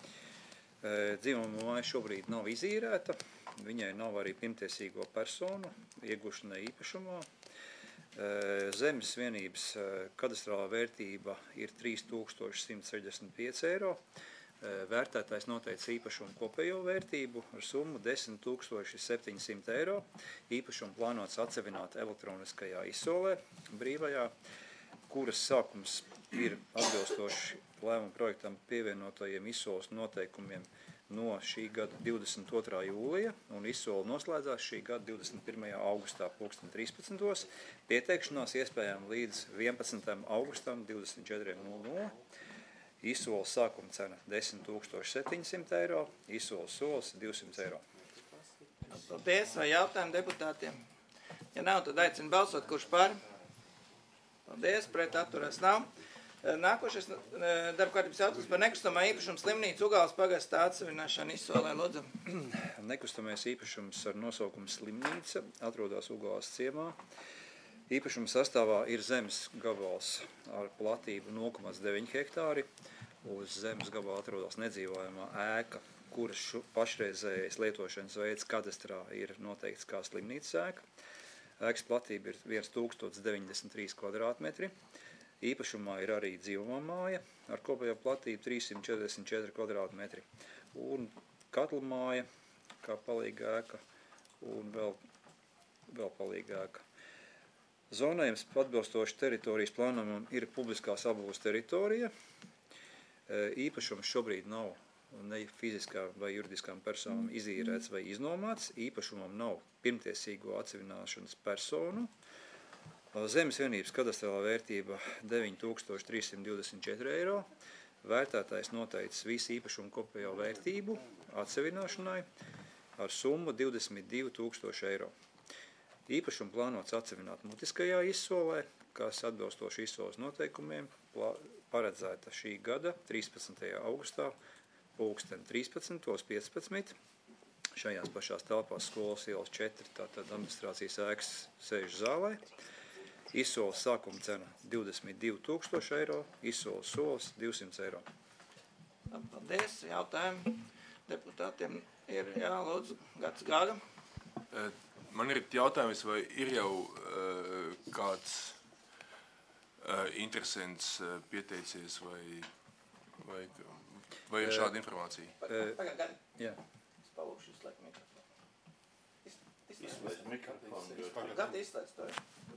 Dzīvojamā māja šobrīd nav izīrēta, viņai nav arī pirmtiesīgo personu iegūšanai īpašumā. Zemes vienības kadastrālā vērtība ir trīs tūkstoši simt sešdesmit pieci eiro. Vērtētājs noteica īpašumu kopējo vērtību ar summu desmit tūkstoši septiņsimt eiro. Īpašumu plānots atsevināt elektroniskajā izsolē brīvajā, kuras sākums ir atbilstoši lēmuma projektam pievienotajiem izsoles noteikumiem no šī gada divdesmit otrā jūlija, un izsole noslēdzās šī gada divdesmit pirmajā augustā pulksten trīspadsmitos. Pieteikšanās iespējām līdz vienpadsmitajam augustam divdesmit četri nulle nulle. Izsoles sākuma cena desmit tūkstoši septiņsimt eiro, izsoles solis divsimt eiro. Paldies, vai jautājumu deputātiem? Ja nav, tad aicinu balsot, kurš par. Paldies, pret atturēs nav. Nākošais darba kārtības jautājums par nekustamā īpašumu slimnīcu Ugāles pagastā atsavināšanu Izsolē. Lūdzu. Nekustamais īpašums ar nosaukumu slimnīca atrodas Ugāles ciemā. Īpašuma sastāvā ir zemes gabals ar platību nulle komats deviņi hektāri. Uz zemes gabala atrodas nedzīvojamā ēka, kuras pašreizējais lietošanas veids kadastrā ir noteikts kā slimnīcas ēka. Ēkas platība ir tūkstoš deviņdesmit trīs kvadrātmetri. Īpašumā ir arī dzīvojamā māja ar kopējo platību trīssimt četrdesmit četri kvadrātmetri un katla māja kā palīga ēka un vēl, vēl palīga ēka. Zonējums atbilstoši teritorijas plānojumam ir publiskās apbūves teritorija. Īpašums šobrīd nav ne fiziskā vai juridiskām personām izīrēts vai iznomāts. Īpašumam nav pirmtiesīgo atsavināšanas personu. Zemes vienības kadastrālā vērtība deviņi tūkstoši trīs simt divdesmit četri eiro. Vērtētājs noteicis visu īpašumu kopējo vērtību atsavināšanai ar summu divdesmit divi tūkstoši eiro. Īpašumu plānots atsevināt mutiskajā izsolē, kas atbilstoši izsoles noteikumiem paredzēta šī gada trīspadsmitajā augustā pulksten trīspadsmit piecpadsmit. Šajās pašās telpās skolas ielas četri, tātad administrācijas ēkas sēž zālē. Izsoles sākuma cena divdesmit divi tūkstoši eiro, izsoles solis divsimt eiro. Paldies, jautājumi deputātiem ir, jā, lūdzu, Gats Gāga. Man ir jautājums, vai ir jau uh, kāds uh, interesants uh, pieteicies vai, vai, vai ir šāda informācija? Pagad, Gadi. Jā. Es palūkšu izslēgt mikrofonu. Izslēgt mikrofonu. Gadi izslēdz to.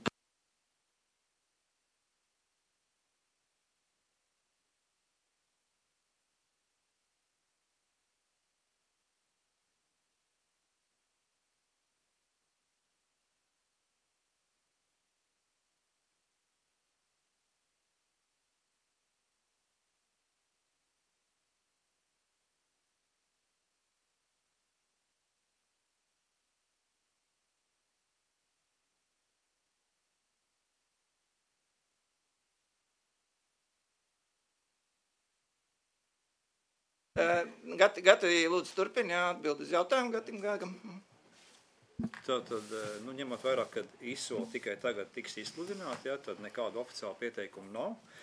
Gati, Gati, lūdzu, turpini, jā, atbild uz jautājumu Gatim Gāgam. Tātad, nu, ņemot vairāk, kad izsole tikai tagad tiks izsludināta, ja, tad nekādu oficiālu pieteikumu nav.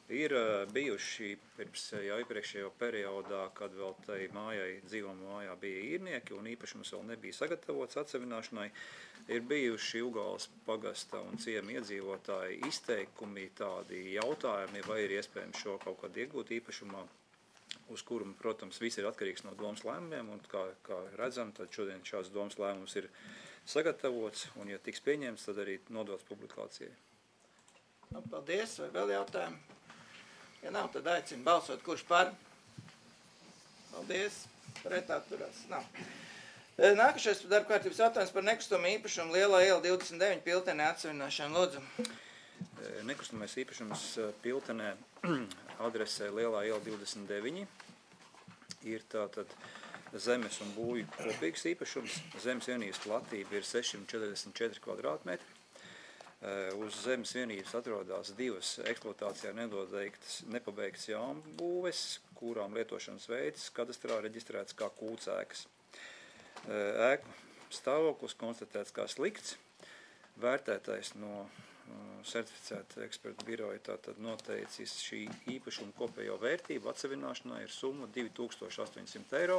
Ir bijuši pirms jau iepriekšējo periodā, kad vēl tai mājai, dzīvojamā mājā bija īrnieki un īpašums vēl nebija sagatavots atsevināšanai, ir bijuši Ugāles pagasta un ciema iedzīvotāji izteikumi, tādi jautājumi, vai ir iespējams šo kaut kādu iegūt īpašumā, uz kuru, protams, viss ir atkarīgs no domas lēmumiem, un kā, kā redzam, tad šodien šāds domas lēmums ir sagatavots, un ja tiks pieņemts, tad arī nodots publikācijai. Paldies, vai vēl jautājumi? Ja nav, tad aicinu balsot, kurš par. Paldies, pret atturās. Nav. Nākašais darba kārtības jautājums par nekustamo īpašumu Lielā iela divdesmit deviņi Piltenē atsevināšanu. Lūdzu. Nekustamais īpašums Piltenē adresē Lielā iela divdesmit deviņi ir tātad zemes un būju kopīgs īpašums. Zemes vienības platība ir sešsimt četrdesmit četri kvadrātmetri. Uz zemes vienības atrodas divas eksploatācijā nedoteiktas, nepabeigtas jaunbūves, kurām lietošanas veids kadastrā reģistrēts kā kūtsēkas. Ēku stāvoklis konstatēts kā slikts. Vērtētais no certificēta ekspertu biroja tātad noteicis šī īpašuma kopējo vērtību atsevināšanai ir summa divi tūkstoši astoņsimt eiro.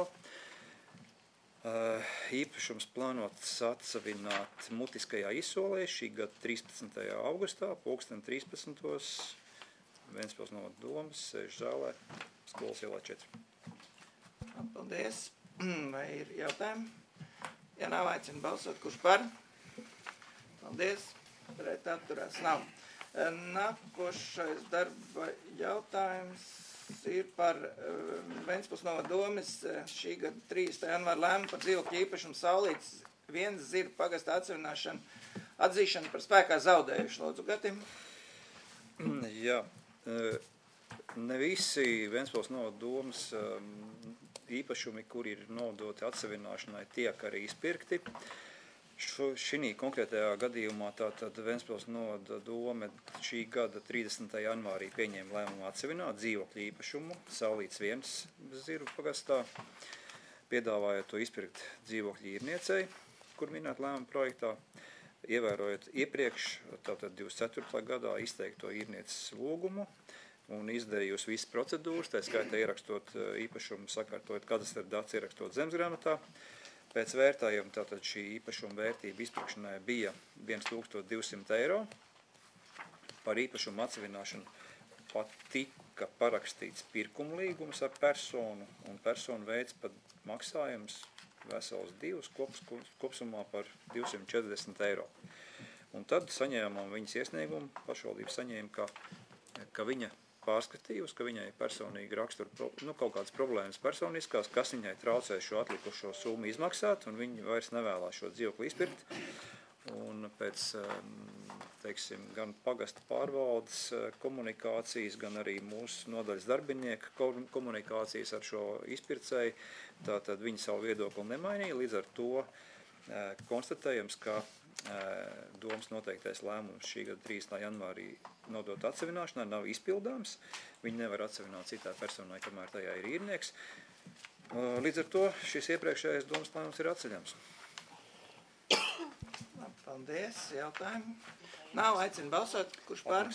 Īpašums plānots atsevināt mutiskajā izsolē šī gada trīspadsmitajā augustā, pulksten trīspadsmitos Ventspils novada domas, sēž zālē, skolas ielā četri. Paldies. Vai ir jautājumi? Ja nav, aicinu balsot, kurš par? Paldies. Pret atturās nav. Nākošais darba jautājums ir par Ventspils novada domes šī gada trīspadsmitā janvāra lēmumu par dzīvokļu īpašumu Saulītes viens zirgu pagasta atsevināšanu, atzīšanu par spēkā zaudējušu. Lūdzu, Gatim. Jā, ne visi Ventspils novada domes īpašumi, kuri ir nodoti atsevināšanai, tiek arī izpirkti. Šī konkrētajā gadījumā tātad Ventspils novada dome šī gada trīsdesmitajā janvārī pieņēma lēmumu atsevināt dzīvokļu īpašumu Saulītes viens zirgu pagastā, piedāvājot to izpirkt dzīvokļu īrniecei, kur minēt lēmumu projektā, ievērojot iepriekš, tātad divdesmit ceturtajā gadā izteikto īrnieces lūgumu un izdarījusi visas procedūras, tā skaitā ierakstot īpašumu, sakārtojot kadastra datus, ierakstot zemesgrāmatā. Pēc vērtējuma tātad šī īpašuma vērtība izpirkšanai bija tūkstoš divsimt eiro. Par īpašumu atsevināšanu pat tika parakstīts pirkuma līgums ar personu, un personu veids pat maksājums vesels divus kops, kopsumā par divsimt četrdesmit eiro. Un tad saņēmām viņas iesniegumu, pašvaldība saņēma, ka, ka viņa pārskatījusi, ka viņai personīgi rakstura nu, kaut kādas problēmas personiskās, kas viņai traucē šo atlikušo summu izmaksāt, un viņi vairs nevēlās šo dzīvokli izpirkt. Un pēc, teiksim, gan pagasta pārvaldes komunikācijas, gan arī mūsu nodaļas darbinieka komunikācijas ar šo izpircēju, tātad viņi savu viedokli nemainīja, līdz ar to konstatējams, ka domas noteiktais lēmums šī gada trīspadsmitā janvārī nodot atsevināšanai nav izpildāms. Viņi nevar atsevināt citai personai, kamēr tajā ir īrnieks. Līdz ar to šis iepriekšējais domas lēmums ir atceļams. Paldies. Jautājumi? Nav, aicinu balsot. Kurš par?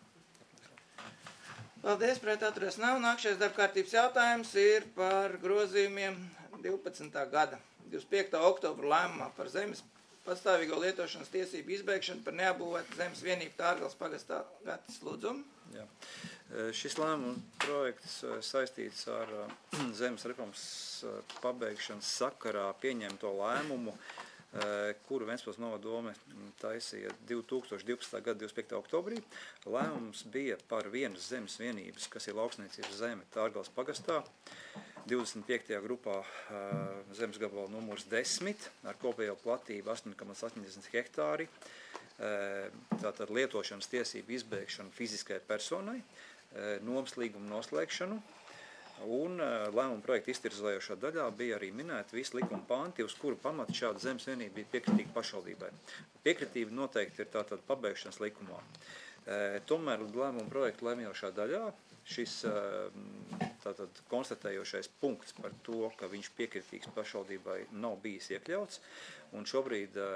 Paldies, pret atturās nav. Nākšais darbkārtības jautājums ir par grozījumiem divpadsmitā gada divdesmit piektā oktobra lēmumā par zemes pastāvīgo lietošanas tiesību izbeigšanu par neapbūvētu zemes vienību Tārgales pagastā. Gatis, lūdzu. Jā. Šis lēmuma projekts saistīts ar zemes reformas pabeigšanas sakarā pieņemto lēmumu, kuru Ventspils novada dome taisīja divi tūkstoši divpadsmitā gada divdesmit piektā oktobrī. Lēmums bija par vienas zemes vienības, kas ir lauksniecības zeme Tārgales pagastā, divdesmit piektajā grupā zemes gabala numurs desmit ar kopējo platību astoņi komats astoņdesmit hektāri. Tātad lietošanas tiesību izbeigšanu fiziskai personai, nomas līgumu noslēgšanu, un lēmuma projekta iztirzējošā daļā bija arī minēti visi likuma panti, uz kuru pamatu šāda zemes vienība bija piekritīga pašvaldībai. Piekritība noteikti ir tātad pabeigšanas likumā. Tomēr lēmuma projekta lēmjošā daļā šis tātad konstatējošais punkts par to, ka viņš piekritīgs pašvaldībai nav bijis iekļauts, un šobrīd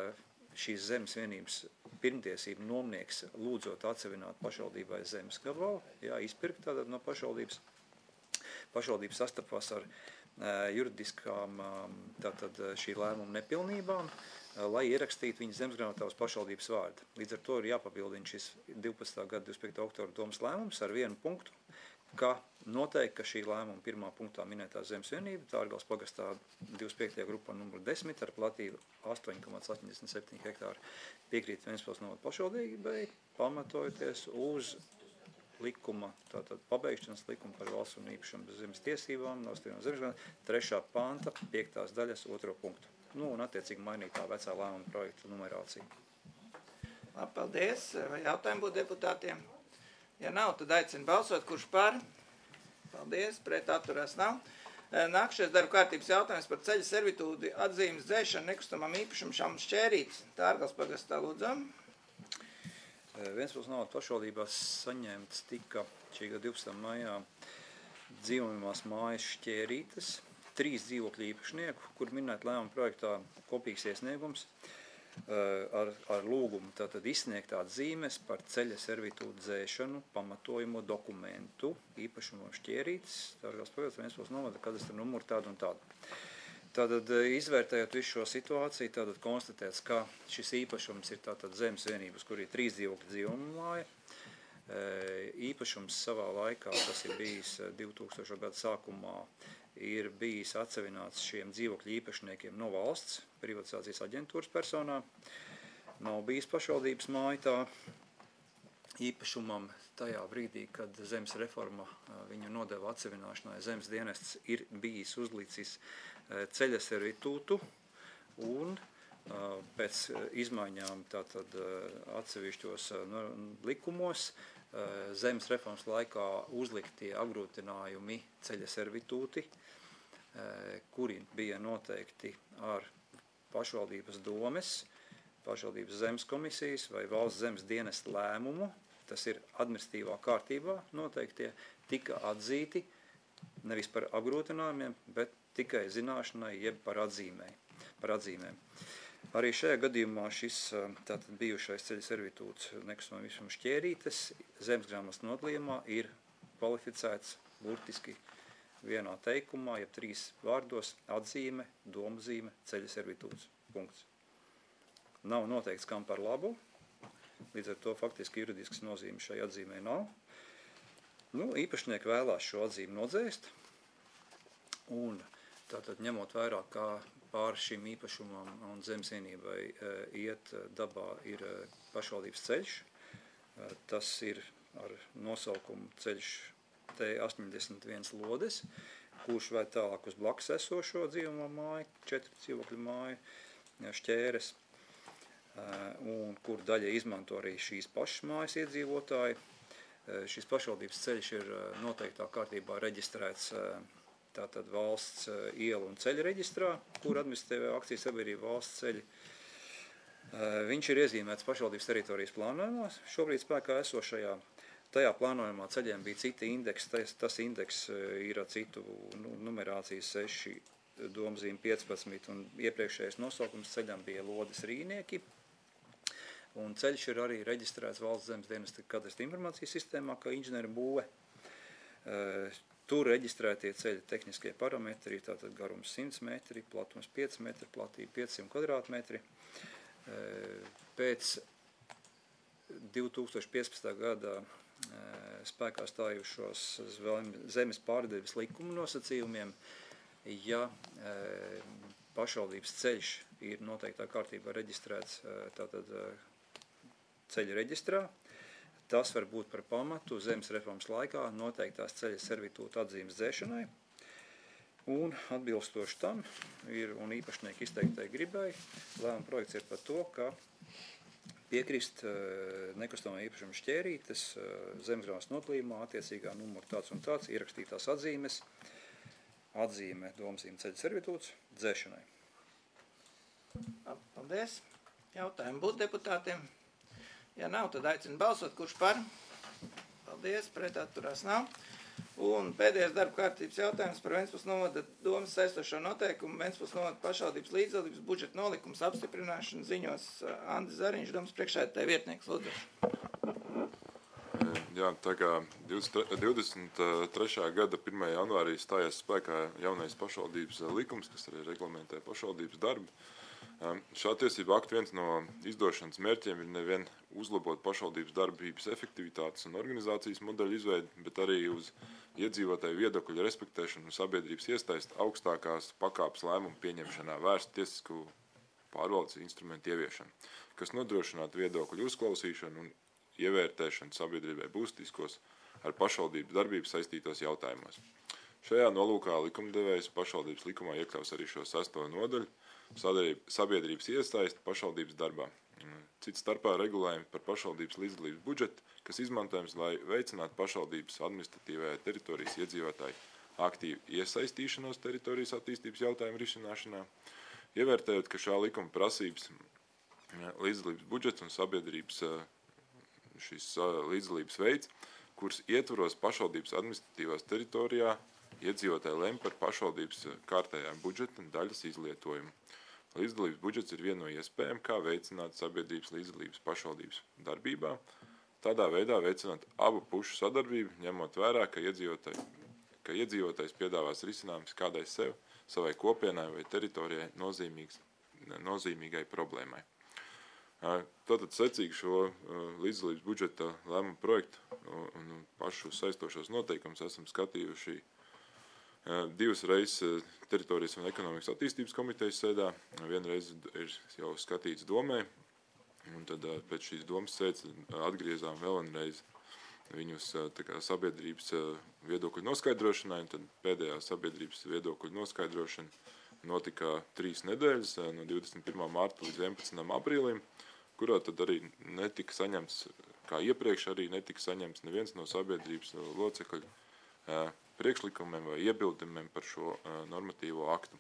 šīs zemes vienības pirmtiesību nomnieks lūdzot atsevināt pašvaldībai zemes gabalu, jā, izpirkt tātad no pašvaldības. Pašvaldības sastapās ar juridiskām tātad šī lēmuma nepilnībām, lai ierakstītu viņas zemesgrāmatā uz pašvaldības vārdu. Līdz ar to ir jāpapildina šis divpadsmitā gada divdesmit piektā oktobra domas lēmums ar vienu punktu, ka noteikti, ka šī lēmuma pirmā punktā minētā zemes vienība, Tārgales pagastā divdesmit piektajā grupā numur desmit ar platību astoņi komats astoņdesmit septiņi hektāri piekrīt Ventspils novada pašvaldībai, pamatojoties uz likuma, tātad pabeigšanas likuma par valsts un īpašuma zemes tiesībām, nostājumā zemes trešā panta, piektās daļas, otro punktu. Nu, un attiecīgi mainīt tā vecā lēmuma projekta numerāciju. Labi, paldies. Vai jautājumi būtu deputātiem? Ja nav, tad aicinu balsot, kurš par. Paldies, pret atturās nav. Nākšais darba kārtības jautājums par ceļa servitūdi atzīmes dzēšanu nekustamam īpašam Šams Šķērītis. Tārgales pagastā lūdzam. Ventspils novada pašvaldībās saņemts tika šī gada divpadsmitā maijā dzīvojamās mājas Šķērītes, trīs dzīvokļu īpašnieku, kur minēt lēmuma projektā kopīgs iesniegums ar, ar lūgumu tātad izsniegt atzīmes par ceļa servitūdu dzēšanu pamatojumu dokumentu īpašumu Šķērītes, Tārgales pagastā Ventspils novada kadastra numuru tādu un tādu. Tātad, izvērtējot visu šo situāciju, tātad konstatēts, ka šis īpašums ir tātad zemes vienības, kur ir trīs dzīvokļu dzīvuma māja. Īpašums savā laikā, tas ir bijis divtūkstošā gada sākumā, ir bijis atsevināts šiem dzīvokļu īpašniekiem no valsts privatizācijas aģentūras personā. Nav bijis pašvaldības māja tā īpašumam tajā brīdī, kad zemes reforma viņu nodeva atsevināšanai. Zemes dienests ir bijis uzlicis ceļa servitūtu un pēc izmaiņām tātad atsevišķos likumos zemes reformas laikā uzliktie apgrūtinājumi ceļa servitūti, kuri bija noteikti ar pašvaldības domes, pašvaldības zemes komisijas vai valsts zemes dienesta lēmumu, tas ir administratīvā kārtībā noteiktie, tika atzīti nevis par apgrūtinājumiem, bet tikai zināšanai, jeb par atzīmēm. Par atzīmēm. Arī šajā gadījumā šis tātad bijušais ceļa servitūts nekustamam īpašumam Šķērītes zemesgrāmatas nodalījumā ir kvalificēts burtiski vienā teikumā, jeb trīs vārdos atzīme, domzīme, ceļa servitūts. Punkts. Nav noteikts, kam par labu, līdz ar to faktiski juridiskas nozīmes šai atzīmē nav. Nu, īpašnieki vēlās šo atzīmi nodzēst, un tātad ņemot vērā, kā pāri šim īpašumam un zemes vienībai iet dabā ir pašvaldības ceļš. Tas ir ar nosaukumu ceļš T astoņdesmit viens Lodes, kurš vai tālāk uz blakus esošo dzīvamo māju, četru dzīvokļu māju, Šķēres, un kur daļa izmanto arī šīs pašas mājas iedzīvotāji. Šis pašvaldības ceļš ir noteiktā kārtībā reģistrēts tātad valsts ielu un ceļu reģistrā, kur administratīvā akcijas sabiedrība valsts ceļi. Viņš ir iezīmēts pašvaldības teritorijas plānojumā, šobrīd spēkā esošajā. Tajā plānojumā ceļiem bija citi indeks, tas, tas indeks ir ar citu nu, numerāciju seši, domzīme piecpadsmit, un iepriekšējais nosaukums ceļam bija Lodes Rīnieki. Un ceļš ir arī reģistrēts valsts zemes dienesta kadastra informācijas sistēmā, kā inženieru būve. Tur reģistrētie ceļa tehniskie parametri, tātad garums simts metri, platums pieci metri, platība piecsimt kvadrātmetri. Pēc divtūkstoš piecpadsmitā gada spēkā stājušos zemes pārdeves likuma nosacījumiem, ja pašvaldības ceļš ir noteiktā kārtībā reģistrēts tātad ceļu reģistrā, tas var būt par pamatu zemes reformas laikā noteiktās ceļa servitūta atzīmes dzēšanai, un atbilstoši tam ir un īpašnieki izteiktai gribai, lēmuma projekts ir par to, ka piekrist nekustamā īpašuma Šķērītes zemesgrāmatas nodalījumā attiecīgā numura tāds un tāds ierakstītās atzīmes, atzīme domzīme ceļa servitūts dzēšanai. Paldies. Jautājumi būtu deputātiem. Ja nav, tad aicinu balsot, kurš par. Paldies, pret atturās nav. Un pēdējais darba kārtības jautājums par Ventspils novada domas saistošo noteikumu Ventspils novada pašvaldības līdzdalības budžeta nolikums apstiprināšanu ziņos Andris Zariņš, domas priekšsēdētāja vietnieks. Lūdzu. Jā, tā kā divdesmit trešā gada pirmajā janvārī stājās spēkā jaunais pašvaldības likums, kas arī reglamentē pašvaldības darbu. Šā tiesība akta viens no izdošanas mērķiem ir nevien uzlabot pašvaldības darbības efektivitātes un organizācijas modeļu izveidi, bet arī uz iedzīvotāju viedokļu respektēšanu un sabiedrības iesaist augstākās pakāpes lēmumu pieņemšanā vērst tiesisku pārvaldes instrumentu ieviešanu, kas nodrošinātu viedokļu uzklausīšanu un ievērtēšanu sabiedrībai būtiskos ar pašvaldības darbību saistītos jautājumos. Šajā nolūkā likumdevējs pašvaldības likumā iekļaus arī šo sesto nodaļu sabiedrības iesaist pašvaldības darbā. Cits starpā regulējumi par pašvaldības līdzdalības budžetu, kas izmantojams, lai veicinātu pašvaldības administratīvajā teritorijas iedzīvotāju aktīvu iesaistīšanos teritorijas attīstības jautājumu risināšanā, ievērtējot, ka šā likuma prasības līdzdalības budžets un sabiedrības šīs līdzdalības veids, kuras ietvaros pašvaldības administratīvās teritorijā iedzīvotāji lem par pašvaldības kārtējā budžeta un daļas izlietojumu. Līdzdalības budžets ir viena no iespējām, kā veicināt sabiedrības līdzdalības pašvaldības darbībā, tādā veidā veicināt abu pušu sadarbību, ņemot vērā, ka, iedzīvotāji, ka iedzīvotājs piedāvās risinājums kādai sev, savai kopienai vai teritorijai nozīmīgai problēmai. Tātad secīgi šo līdzdalības budžeta lēmumu projektu un pašu saistošos noteikumus esam skatījuši divas reizes teritorijas un ekonomikas attīstības komitejas sēdā. Vienreiz ir jau skatīts domē, un tad pēc šīs domas sēdes atgriezām vēl vienreiz viņus tā kā sabiedrības viedokļu noskaidrošanai, un tad pēdējā sabiedrības viedokļu noskaidrošana notika trīs nedēļas, no divdesmit pirmā mārta līdz vienpadsmitam aprīlim, kurā tad arī netika saņemts, kā iepriekš arī netika saņemts neviens no sabiedrības locekļu priekšlikumiem vai iebildumiem par šo normatīvo aktu.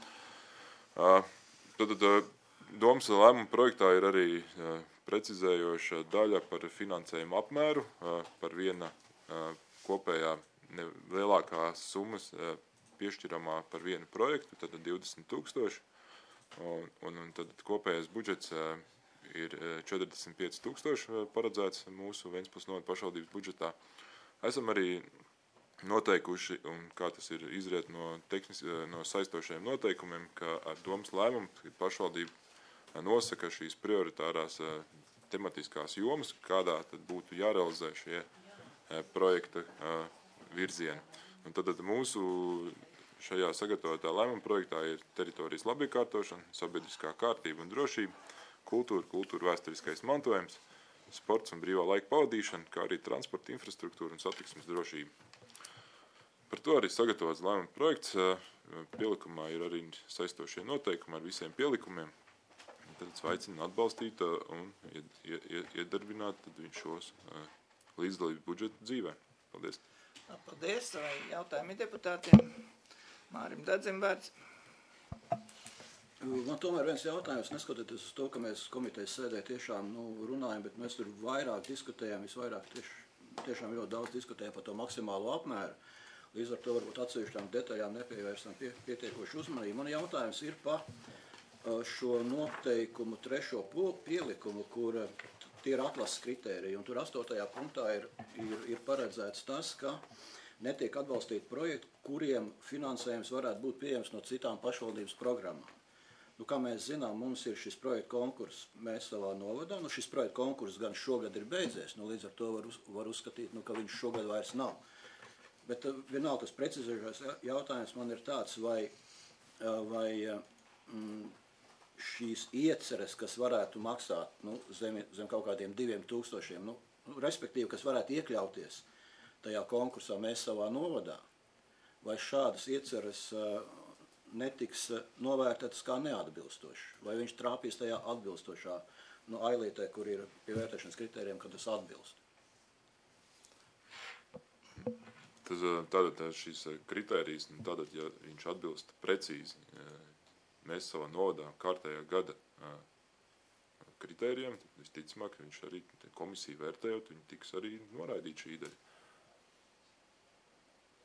Tad domas lēmuma projektā ir arī precizējoša daļa par finansējumu apmēru, par viena kopējā lielākās summas piešķiramā par vienu projektu, tad divdesmit tūkstoši, un, un, un tad kopējais budžets ir četrdesmit pieci tūkstoši paredzēts mūsu Ventspils novada pašvaldības budžetā. Esam arī noteikuši, un kā tas ir izriet no, teknis, no saistošajiem noteikumiem, ka ar domas lēmumu pašvaldība nosaka šīs prioritārās tematiskās jomas, kādā tad būtu jārealizē šie projekta virzieni. Un tad, tad mūsu šajā sagatavotā lēmuma projektā ir teritorijas labiekārtošana, sabiedriskā kārtība un drošība, kultūra, kultūra vēsturiskais mantojums, sports un brīvā laika pavadīšana, kā arī transporta infrastruktūra un satiksmes drošība. Par to arī sagatavots lēmuma projekts. Pielikumā ir arī saistošie noteikumi ar visiem pielikumiem. Tad es aicinu atbalstīt un iedarbināt tad viņš šos līdzdalības budžetu dzīvē. Paldies. Paldies. Vai jautājumi deputātiem? Mārim Dadzim vārds. Man tomēr viens jautājums, neskatoties uz to, ka mēs komitejas sēdē tiešām nu, runājam, bet mēs tur vairāk diskutējam, visvairāk tieš, tiešām ļoti daudz diskutējam par to maksimālo apmēru. Līdz ar to varbūt atsevišķām detaļām nepievērstam pie, pietiekoši uzmanību. Man jautājums ir par šo noteikumu trešo pielikumu, kur tie ir atlases kritēriji. Un tur astotajā punktā ir, ir, ir paredzēts tas, ka netiek atbalstīti projekti, kuriem finansējums varētu būt pieejams no citām pašvaldības programmām. Nu, kā mēs zinām, mums ir šis projekta konkurss mēs savā novadā. Nu, šis projekta konkurss gan šogad ir beidzies, nu, līdz ar to var, uz, var uzskatīt, nu, ka viņš šogad vairs nav. Bet vienalga tas precizējušais jautājums man ir tāds, vai, vai mm, šīs ieceres, kas varētu maksāt nu, zem, zem kaut kādiem diviem tūkstošiem, nu, respektīvi, kas varētu iekļauties tajā konkursā mēs savā novadā, vai šādas ieceres netiks novērtētas kā neatbilstoši, vai viņš trāpīs tajā atbilstošā nu, ailītē, kur ir pie vērtēšanas kritērijiem, kad tas atbilst. Tas, tātad šīs kritērijas, tātad, ja viņš atbilst precīzi mēs savā novadā kārtējā gada kritērijiem, tad visticamāk, ka viņš arī komisiju vērtējot, viņi tiks arī noraidīt šī ideja.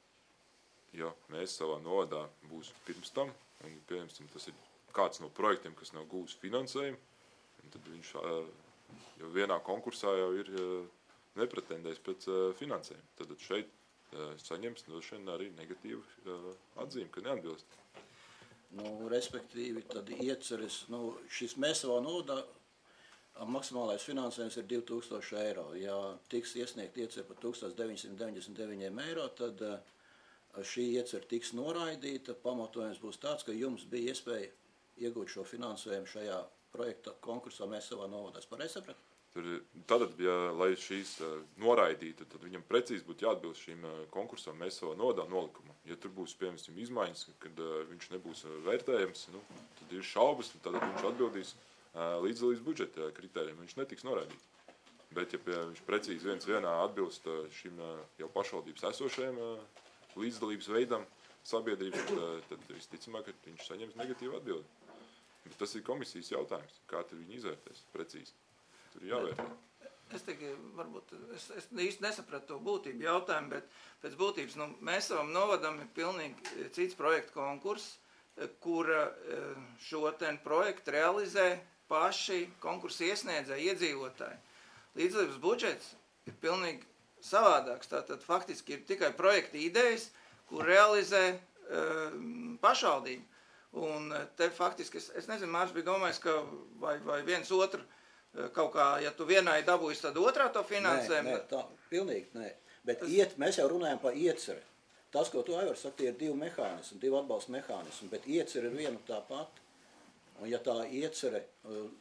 ja mēs savā novadā būs pirms tam, un pieņemsim, tas ir kāds no projektiem, kas nav gūs finansējumu, tad viņš jau vienā konkursā jau ir nepretendējis pēc finansējuma. Tad šeit saņems nošana arī negatīvu atzīmi, ka neatbilst. Nu, respektīvi, tad ieceres, nu, šis mēs savā novadā maksimālais finansējums ir divi tūkstoši eiro. Ja tiks iesniegt iecer par tūkstoš deviņsimt deviņdesmit deviņiem eiro, tad šī iecer tiks noraidīta. Pamatojums būs tāds, ka jums bija iespēja iegūt šo finansējumu šajā projekta konkursā mēs savā novadā. Es pareizi sapratu? Tātad, ja, lai šīs noraidītu, tad viņam precīzi būtu jāatbilst šīm konkursām mēs savā novadā nolikumā. Ja tur būs, piemēram, izmaiņas, kad viņš nebūs vērtējams, nu, tad ir šaubas, tad viņš atbildīs līdzdalības budžeta kritērijiem, viņš netiks noraidīts. Bet, ja pie, viņš precīzi viens vienā atbilst šim jau pašvaldības esošajam līdzdalības veidam sabiedrības, tad, tad visticamāk, ka viņš saņems negatīvu atbildi. Bet tas ir komisijas jautājums, kā tur viņi izvērtēs precīzi. Tur ir jāvērtē. Es tikai, varbūt, es, es īsti nesapratu to būtību jautājumu, bet pēc būtības, nu, mēs savam novadam ir pilnīgi cits projektu konkurss, kura šo ten projektu realizē paši konkursu iesniedzēji, iedzīvotāji. Līdzdalības budžets ir pilnīgi savādāks. Tātad faktiski ir tikai projekta idejas, kur realizē uh, pašvaldība. Un te faktiski, es, es nezinu, Mārs bija domājis, ka vai, vai viens otru kaut kā, ja tu vienai dabūjis, tad otrā to finansējumu. Nē, nē, tā, pilnīgi nē. Bet tas... iet, mēs jau runājam par ieceri. Tas, ko tu, Aivars, saka, tie ir divi mehānismi, divi atbalsta mehānismi, bet ieceri ir viena tā pati. Un ja tā iecere... Uh,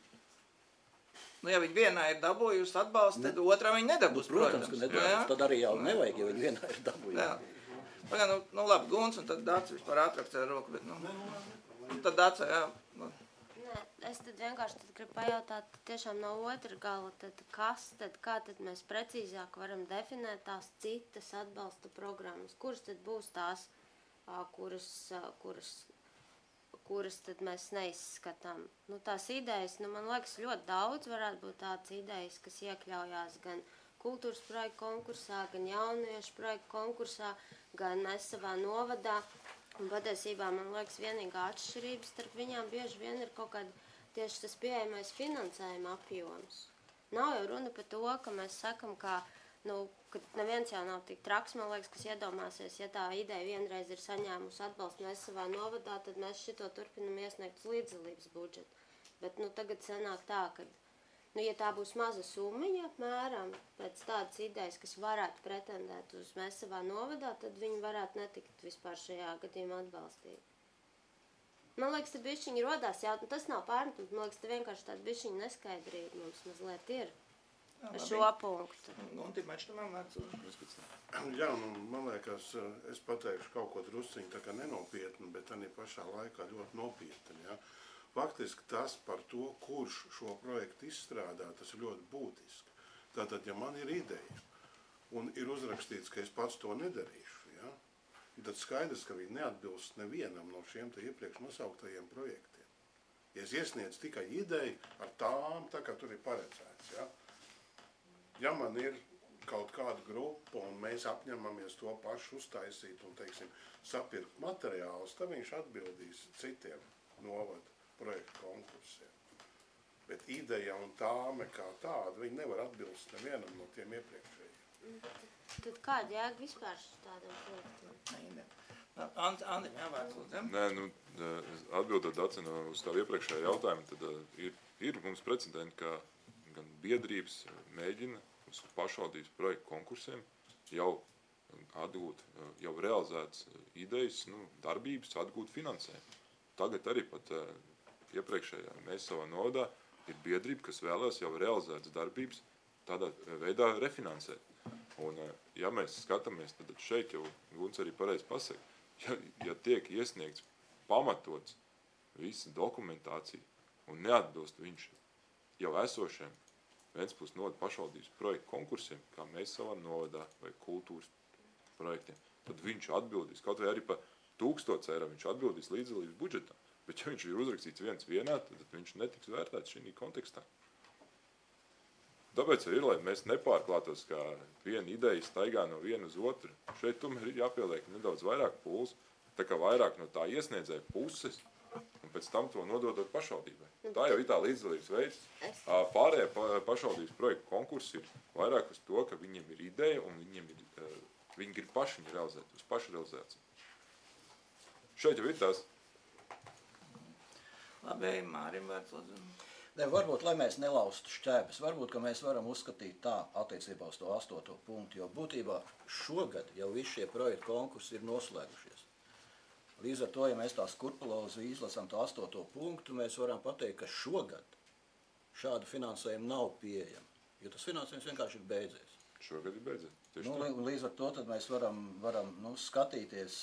nu, ja viņi vienā ir dabūjusi atbalstu, ne... tad otrā viņi nedabūs, nu, protams, protams, ka nedabūs. Tad arī jau nevajag, ja viņi vienā ir dabūjusi. Pagā, nu, nu labi, Guns, un tad Dāca vispār atrakcē roku, bet, nu, nu tad Dāca, jā. Nu. Nē, es tad vienkārši tad gribu pajautāt tiešām no otra gala, tad kas, tad kā tad mēs precīzāk varam definēt tās citas atbalsta programmas, kuras tad būs tās, kuras, kuras, kuras tad mēs neizskatām. Nu, tās idejas, nu, man liekas, ļoti daudz varētu būt tādas idejas, kas iekļaujās gan kultūras projektu konkursā, gan jauniešu projektu konkursā, gan mēs savā novadā. Un patiesībā, man liekas, vienīgā atšķirība starp viņām bieži vien ir kaut kāda tieši tas pieejamais finansējuma apjoms. Nav jau runa par to, ka mēs sakam, ka, nu, ka neviens jau nav tik traks, man liekas, kas iedomāsies, ja tā ideja vienreiz ir saņēmusi atbalstu mēs savā novadā, tad mēs šito turpinam iesniegt uz līdzdalības budžetu. Bet, nu, tagad sanāk tā, ka, nu, ja tā būs maza summiņa, apmēram, pēc tādas idejas, kas varētu pretendēt uz mēs savā novadā, tad viņi varētu netikt vispār šajā gadījumā atbalstīt. Man liekas, te bišķiņi rodās jautājumi, tas nav pārmetums, man liekas, te vienkārši tāda bišķiņa neskaidrība mums mazliet ir ar šo punktu. Un tie meču man vērts. Jā, nu, man liekas, es pateikšu kaut ko drusciņu tā kā nenopietni, bet arī pašā laikā ļoti nopietni, ja. Faktiski tas par to, kurš šo projektu izstrādā, tas ir ļoti būtiski. Tātad, ja man ir ideja un ir uzrakstīts, ka es pats to nedarīšu, ja, tad skaidrs, ka viņi neatbilst nevienam no šiem te iepriekš nosauktajiem projektiem. Ja es iesniedzu tikai ideju ar tām, tā kā tur ir paredzēts, ja, ja man ir kaut kāda grupa un mēs apņemamies to pašu uztaisīt un, teiksim, sapirkt materiālus, tad viņš atbildīs citiem novadu projektu konkursiem. Bet ideja un tāme kā tāda, viņi nevar atbilst nevienam no tiem iepriekšējiem. Tad kāda jēga vispār tādam projektiem? Andi, jāvērts lūdzu. Nē, nu, atbildot Dacina uz tā iepriekšējā jautājumu, tad ir, ir mums precedenti, ka gan biedrības mēģina uz pašvaldības projektu konkursiem jau atgūt, jau realizētas idejas, nu, darbības, atgūt finansējumu. Tagad arī pat iepriekšējā mēs savā novadā ir biedrība, kas vēlēs jau realizētas darbības tādā veidā refinansēt. Un, ja mēs skatāmies, tad šeit jau Guns arī pareizi pasaka, ja, ja tiek iesniegts pamatots visa dokumentācija un neatbilst viņš jau esošiem Ventspils novada pašvaldības projektu konkursiem, kā mēs savā novadā vai kultūras projektiem, tad viņš atbildīs, kaut vai arī pa tūkstots eiro viņš atbildīs līdzdalības budžetā. Bet, ja viņš ir uzrakstīts viens vienā, tad viņš netiks vērtēts šī kontekstā. Tāpēc ir, lai mēs nepārklātos, kā viena ideja staigā no viena uz otru. Šeit tomēr ir jāpieliek nedaudz vairāk pūles, tā kā vairāk no tā iesniedzēja puses, un pēc tam to nododot pašvaldībai. Tā jau ir tā līdzdalības veids. Pārējie pašvaldības projektu konkursi ir vairāk uz to, ka viņiem ir ideja, un viņiem ir, viņi grib paši viņu realizēt, uz pašu realizāciju. Šeit jau ir tās. Labi, Mārim vērts lūdzu. Ne, varbūt, lai mēs nelaustu šķēpes, varbūt, ka mēs varam uzskatīt tā attiecībā uz to astoto punktu, jo būtībā šogad jau visi šie projektu konkursi ir noslēgušies. Līdz ar to, ja mēs tā skurpulozi izlasām to astoto punktu, mēs varam pateikt, ka šogad šādu finansējumu nav pieejama, jo tas finansējums vienkārši ir beidzies. Šogad ir beidzies. Nu, līdz ar to tad mēs varam, varam nu, skatīties,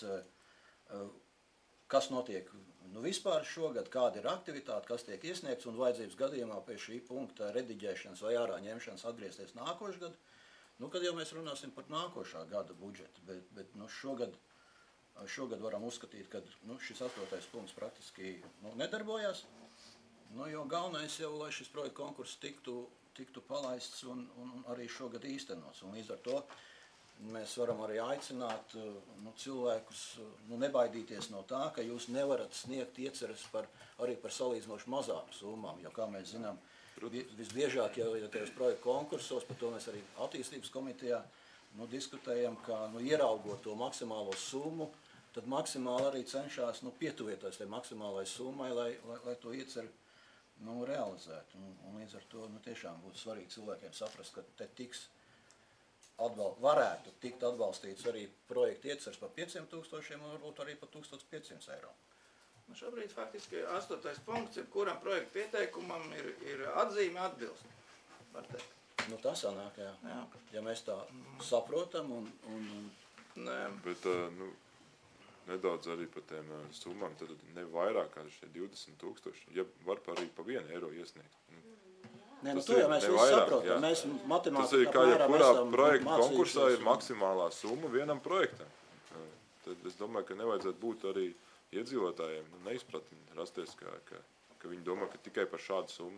kas notiek nu, vispār šogad, kāda ir aktivitāte, kas tiek iesniegts, un vajadzības gadījumā pie šī punkta rediģēšanas vai ārā ņemšanas atgriezties nākošu gadu, nu, kad jau mēs runāsim par nākošā gada budžetu, bet, bet nu, šogad, šogad varam uzskatīt, ka nu, šis astotais punkts praktiski nu, nedarbojās, nu, jo galvenais jau, lai šis projekta konkurss tiktu, tiktu palaists un, un, un arī šogad īstenots, un līdz ar to mēs varam arī aicināt nu, cilvēkus nu, nebaidīties no tā, ka jūs nevarat sniegt ieceres par, arī par salīdzinoši mazām summām, jo, kā mēs zinām, visbiežāk jau ja tajos projektu konkursos, par to mēs arī attīstības komitejā nu, diskutējam, ka nu, ieraugot to maksimālo summu, tad maksimāli arī cenšās nu, pietuvieties tai maksimālai summai, lai, lai, lai to ieceri nu, realizētu. Un, un līdz ar to nu, tiešām būtu svarīgi cilvēkiem saprast, ka te tiks Atbal, varētu tikt atbalstīts arī projekta iecers par pieciem tūkstošiem un varbūt arī par tūkstoš piecsimt eiro. Nu, šobrīd faktiski astotais punkts, kuram projekta pieteikumam ir, ir atzīme atbilst, var teikt. Nu, tā sanāk, jā. jā. Ja mēs tā mm. saprotam un... un, un... Nē. Bet, nu, nedaudz arī par tiem summām, tad ne vairāk kā šie divdesmit tūkstoši, ja var arī pa vienu eiro iesniegt. Nē, nu, to jau mēs visi saprotam. Jā. Mēs matemātikā tas ir, kā ja kurā projekta mācījušies. Konkursā ir maksimālā summa vienam projektam. Tad es domāju, ka nevajadzētu būt arī iedzīvotājiem nu, neizpratni rasties, ka, ka, ka viņi domā, ka tikai par šādu summu.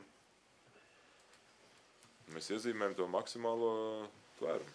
Mēs iezīmējam to maksimālo tvērumu.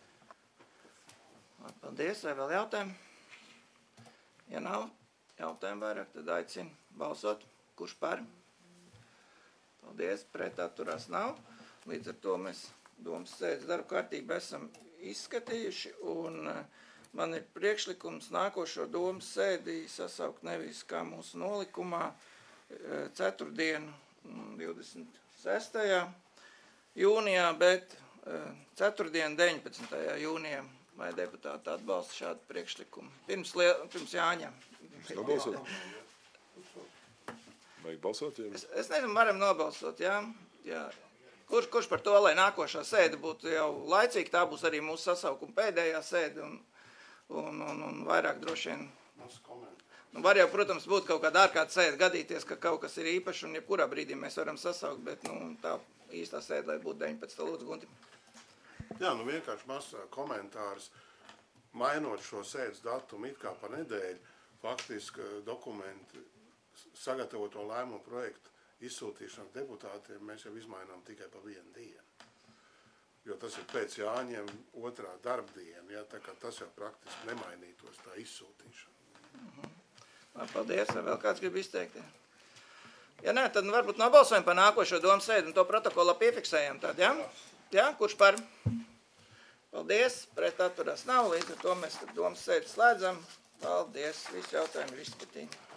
Paldies, vai vēl jautājumi? Ja nav jautājumu vairāk, tad aicinu balsot. Kurš par? Paldies, pret atturās nav. Līdz ar to mēs domas sēdes darba kārtību esam izskatījuši, un man ir priekšlikums nākošo domas sēdī sasaukt nevis kā mūsu nolikumā ceturtdienu divdesmit sestajā jūnijā, bet ceturtdienu deviņpadsmitajā jūnijā. Vai deputāti atbalsta šādu priekšlikumu? Pirms, pirms Jāņa. Nobalsot. Vajag balsot, jā? Es, es nezinu, varam nobalsot, jā. jā. Kurš, kurš par to, lai nākošā sēde būtu jau laicīgi, tā būs arī mūsu sasaukuma pēdējā sēde, un, un, un, un vairāk droši vien. Nu, var jau, protams, būt kaut kāda ārkārtas sēde gadīties, ka kaut kas ir īpaši, un jebkurā brīdī mēs varam sasaukt, bet nu, tā īstā sēde, lai būtu deviņpadsmitā lūdzu Guntim. Jā, nu vienkārši mazs komentārs. Mainot šo sēdes datumu it kā pa nedēļu, faktiski dokumenti sagatavoto lēmumu projektu izsūtīšanu deputātiem mēs jau izmainām tikai pa vienu dienu. Jo tas ir pēc Jāņiem otrā darbdiena, ja, tā kā tas jau praktiski nemainītos tā izsūtīšana. Mhm. Paldies, vai vēl kāds grib izteikt? Ja nē, tad varbūt nobalsojam par nākošo domu sēdi un to protokolā piefiksējam tad, ja? Jā, kurš par? Paldies, pret atturās nav, līdz ar to mēs domas sēdi slēdzam. Paldies, visi jautājumi ir izskatīti.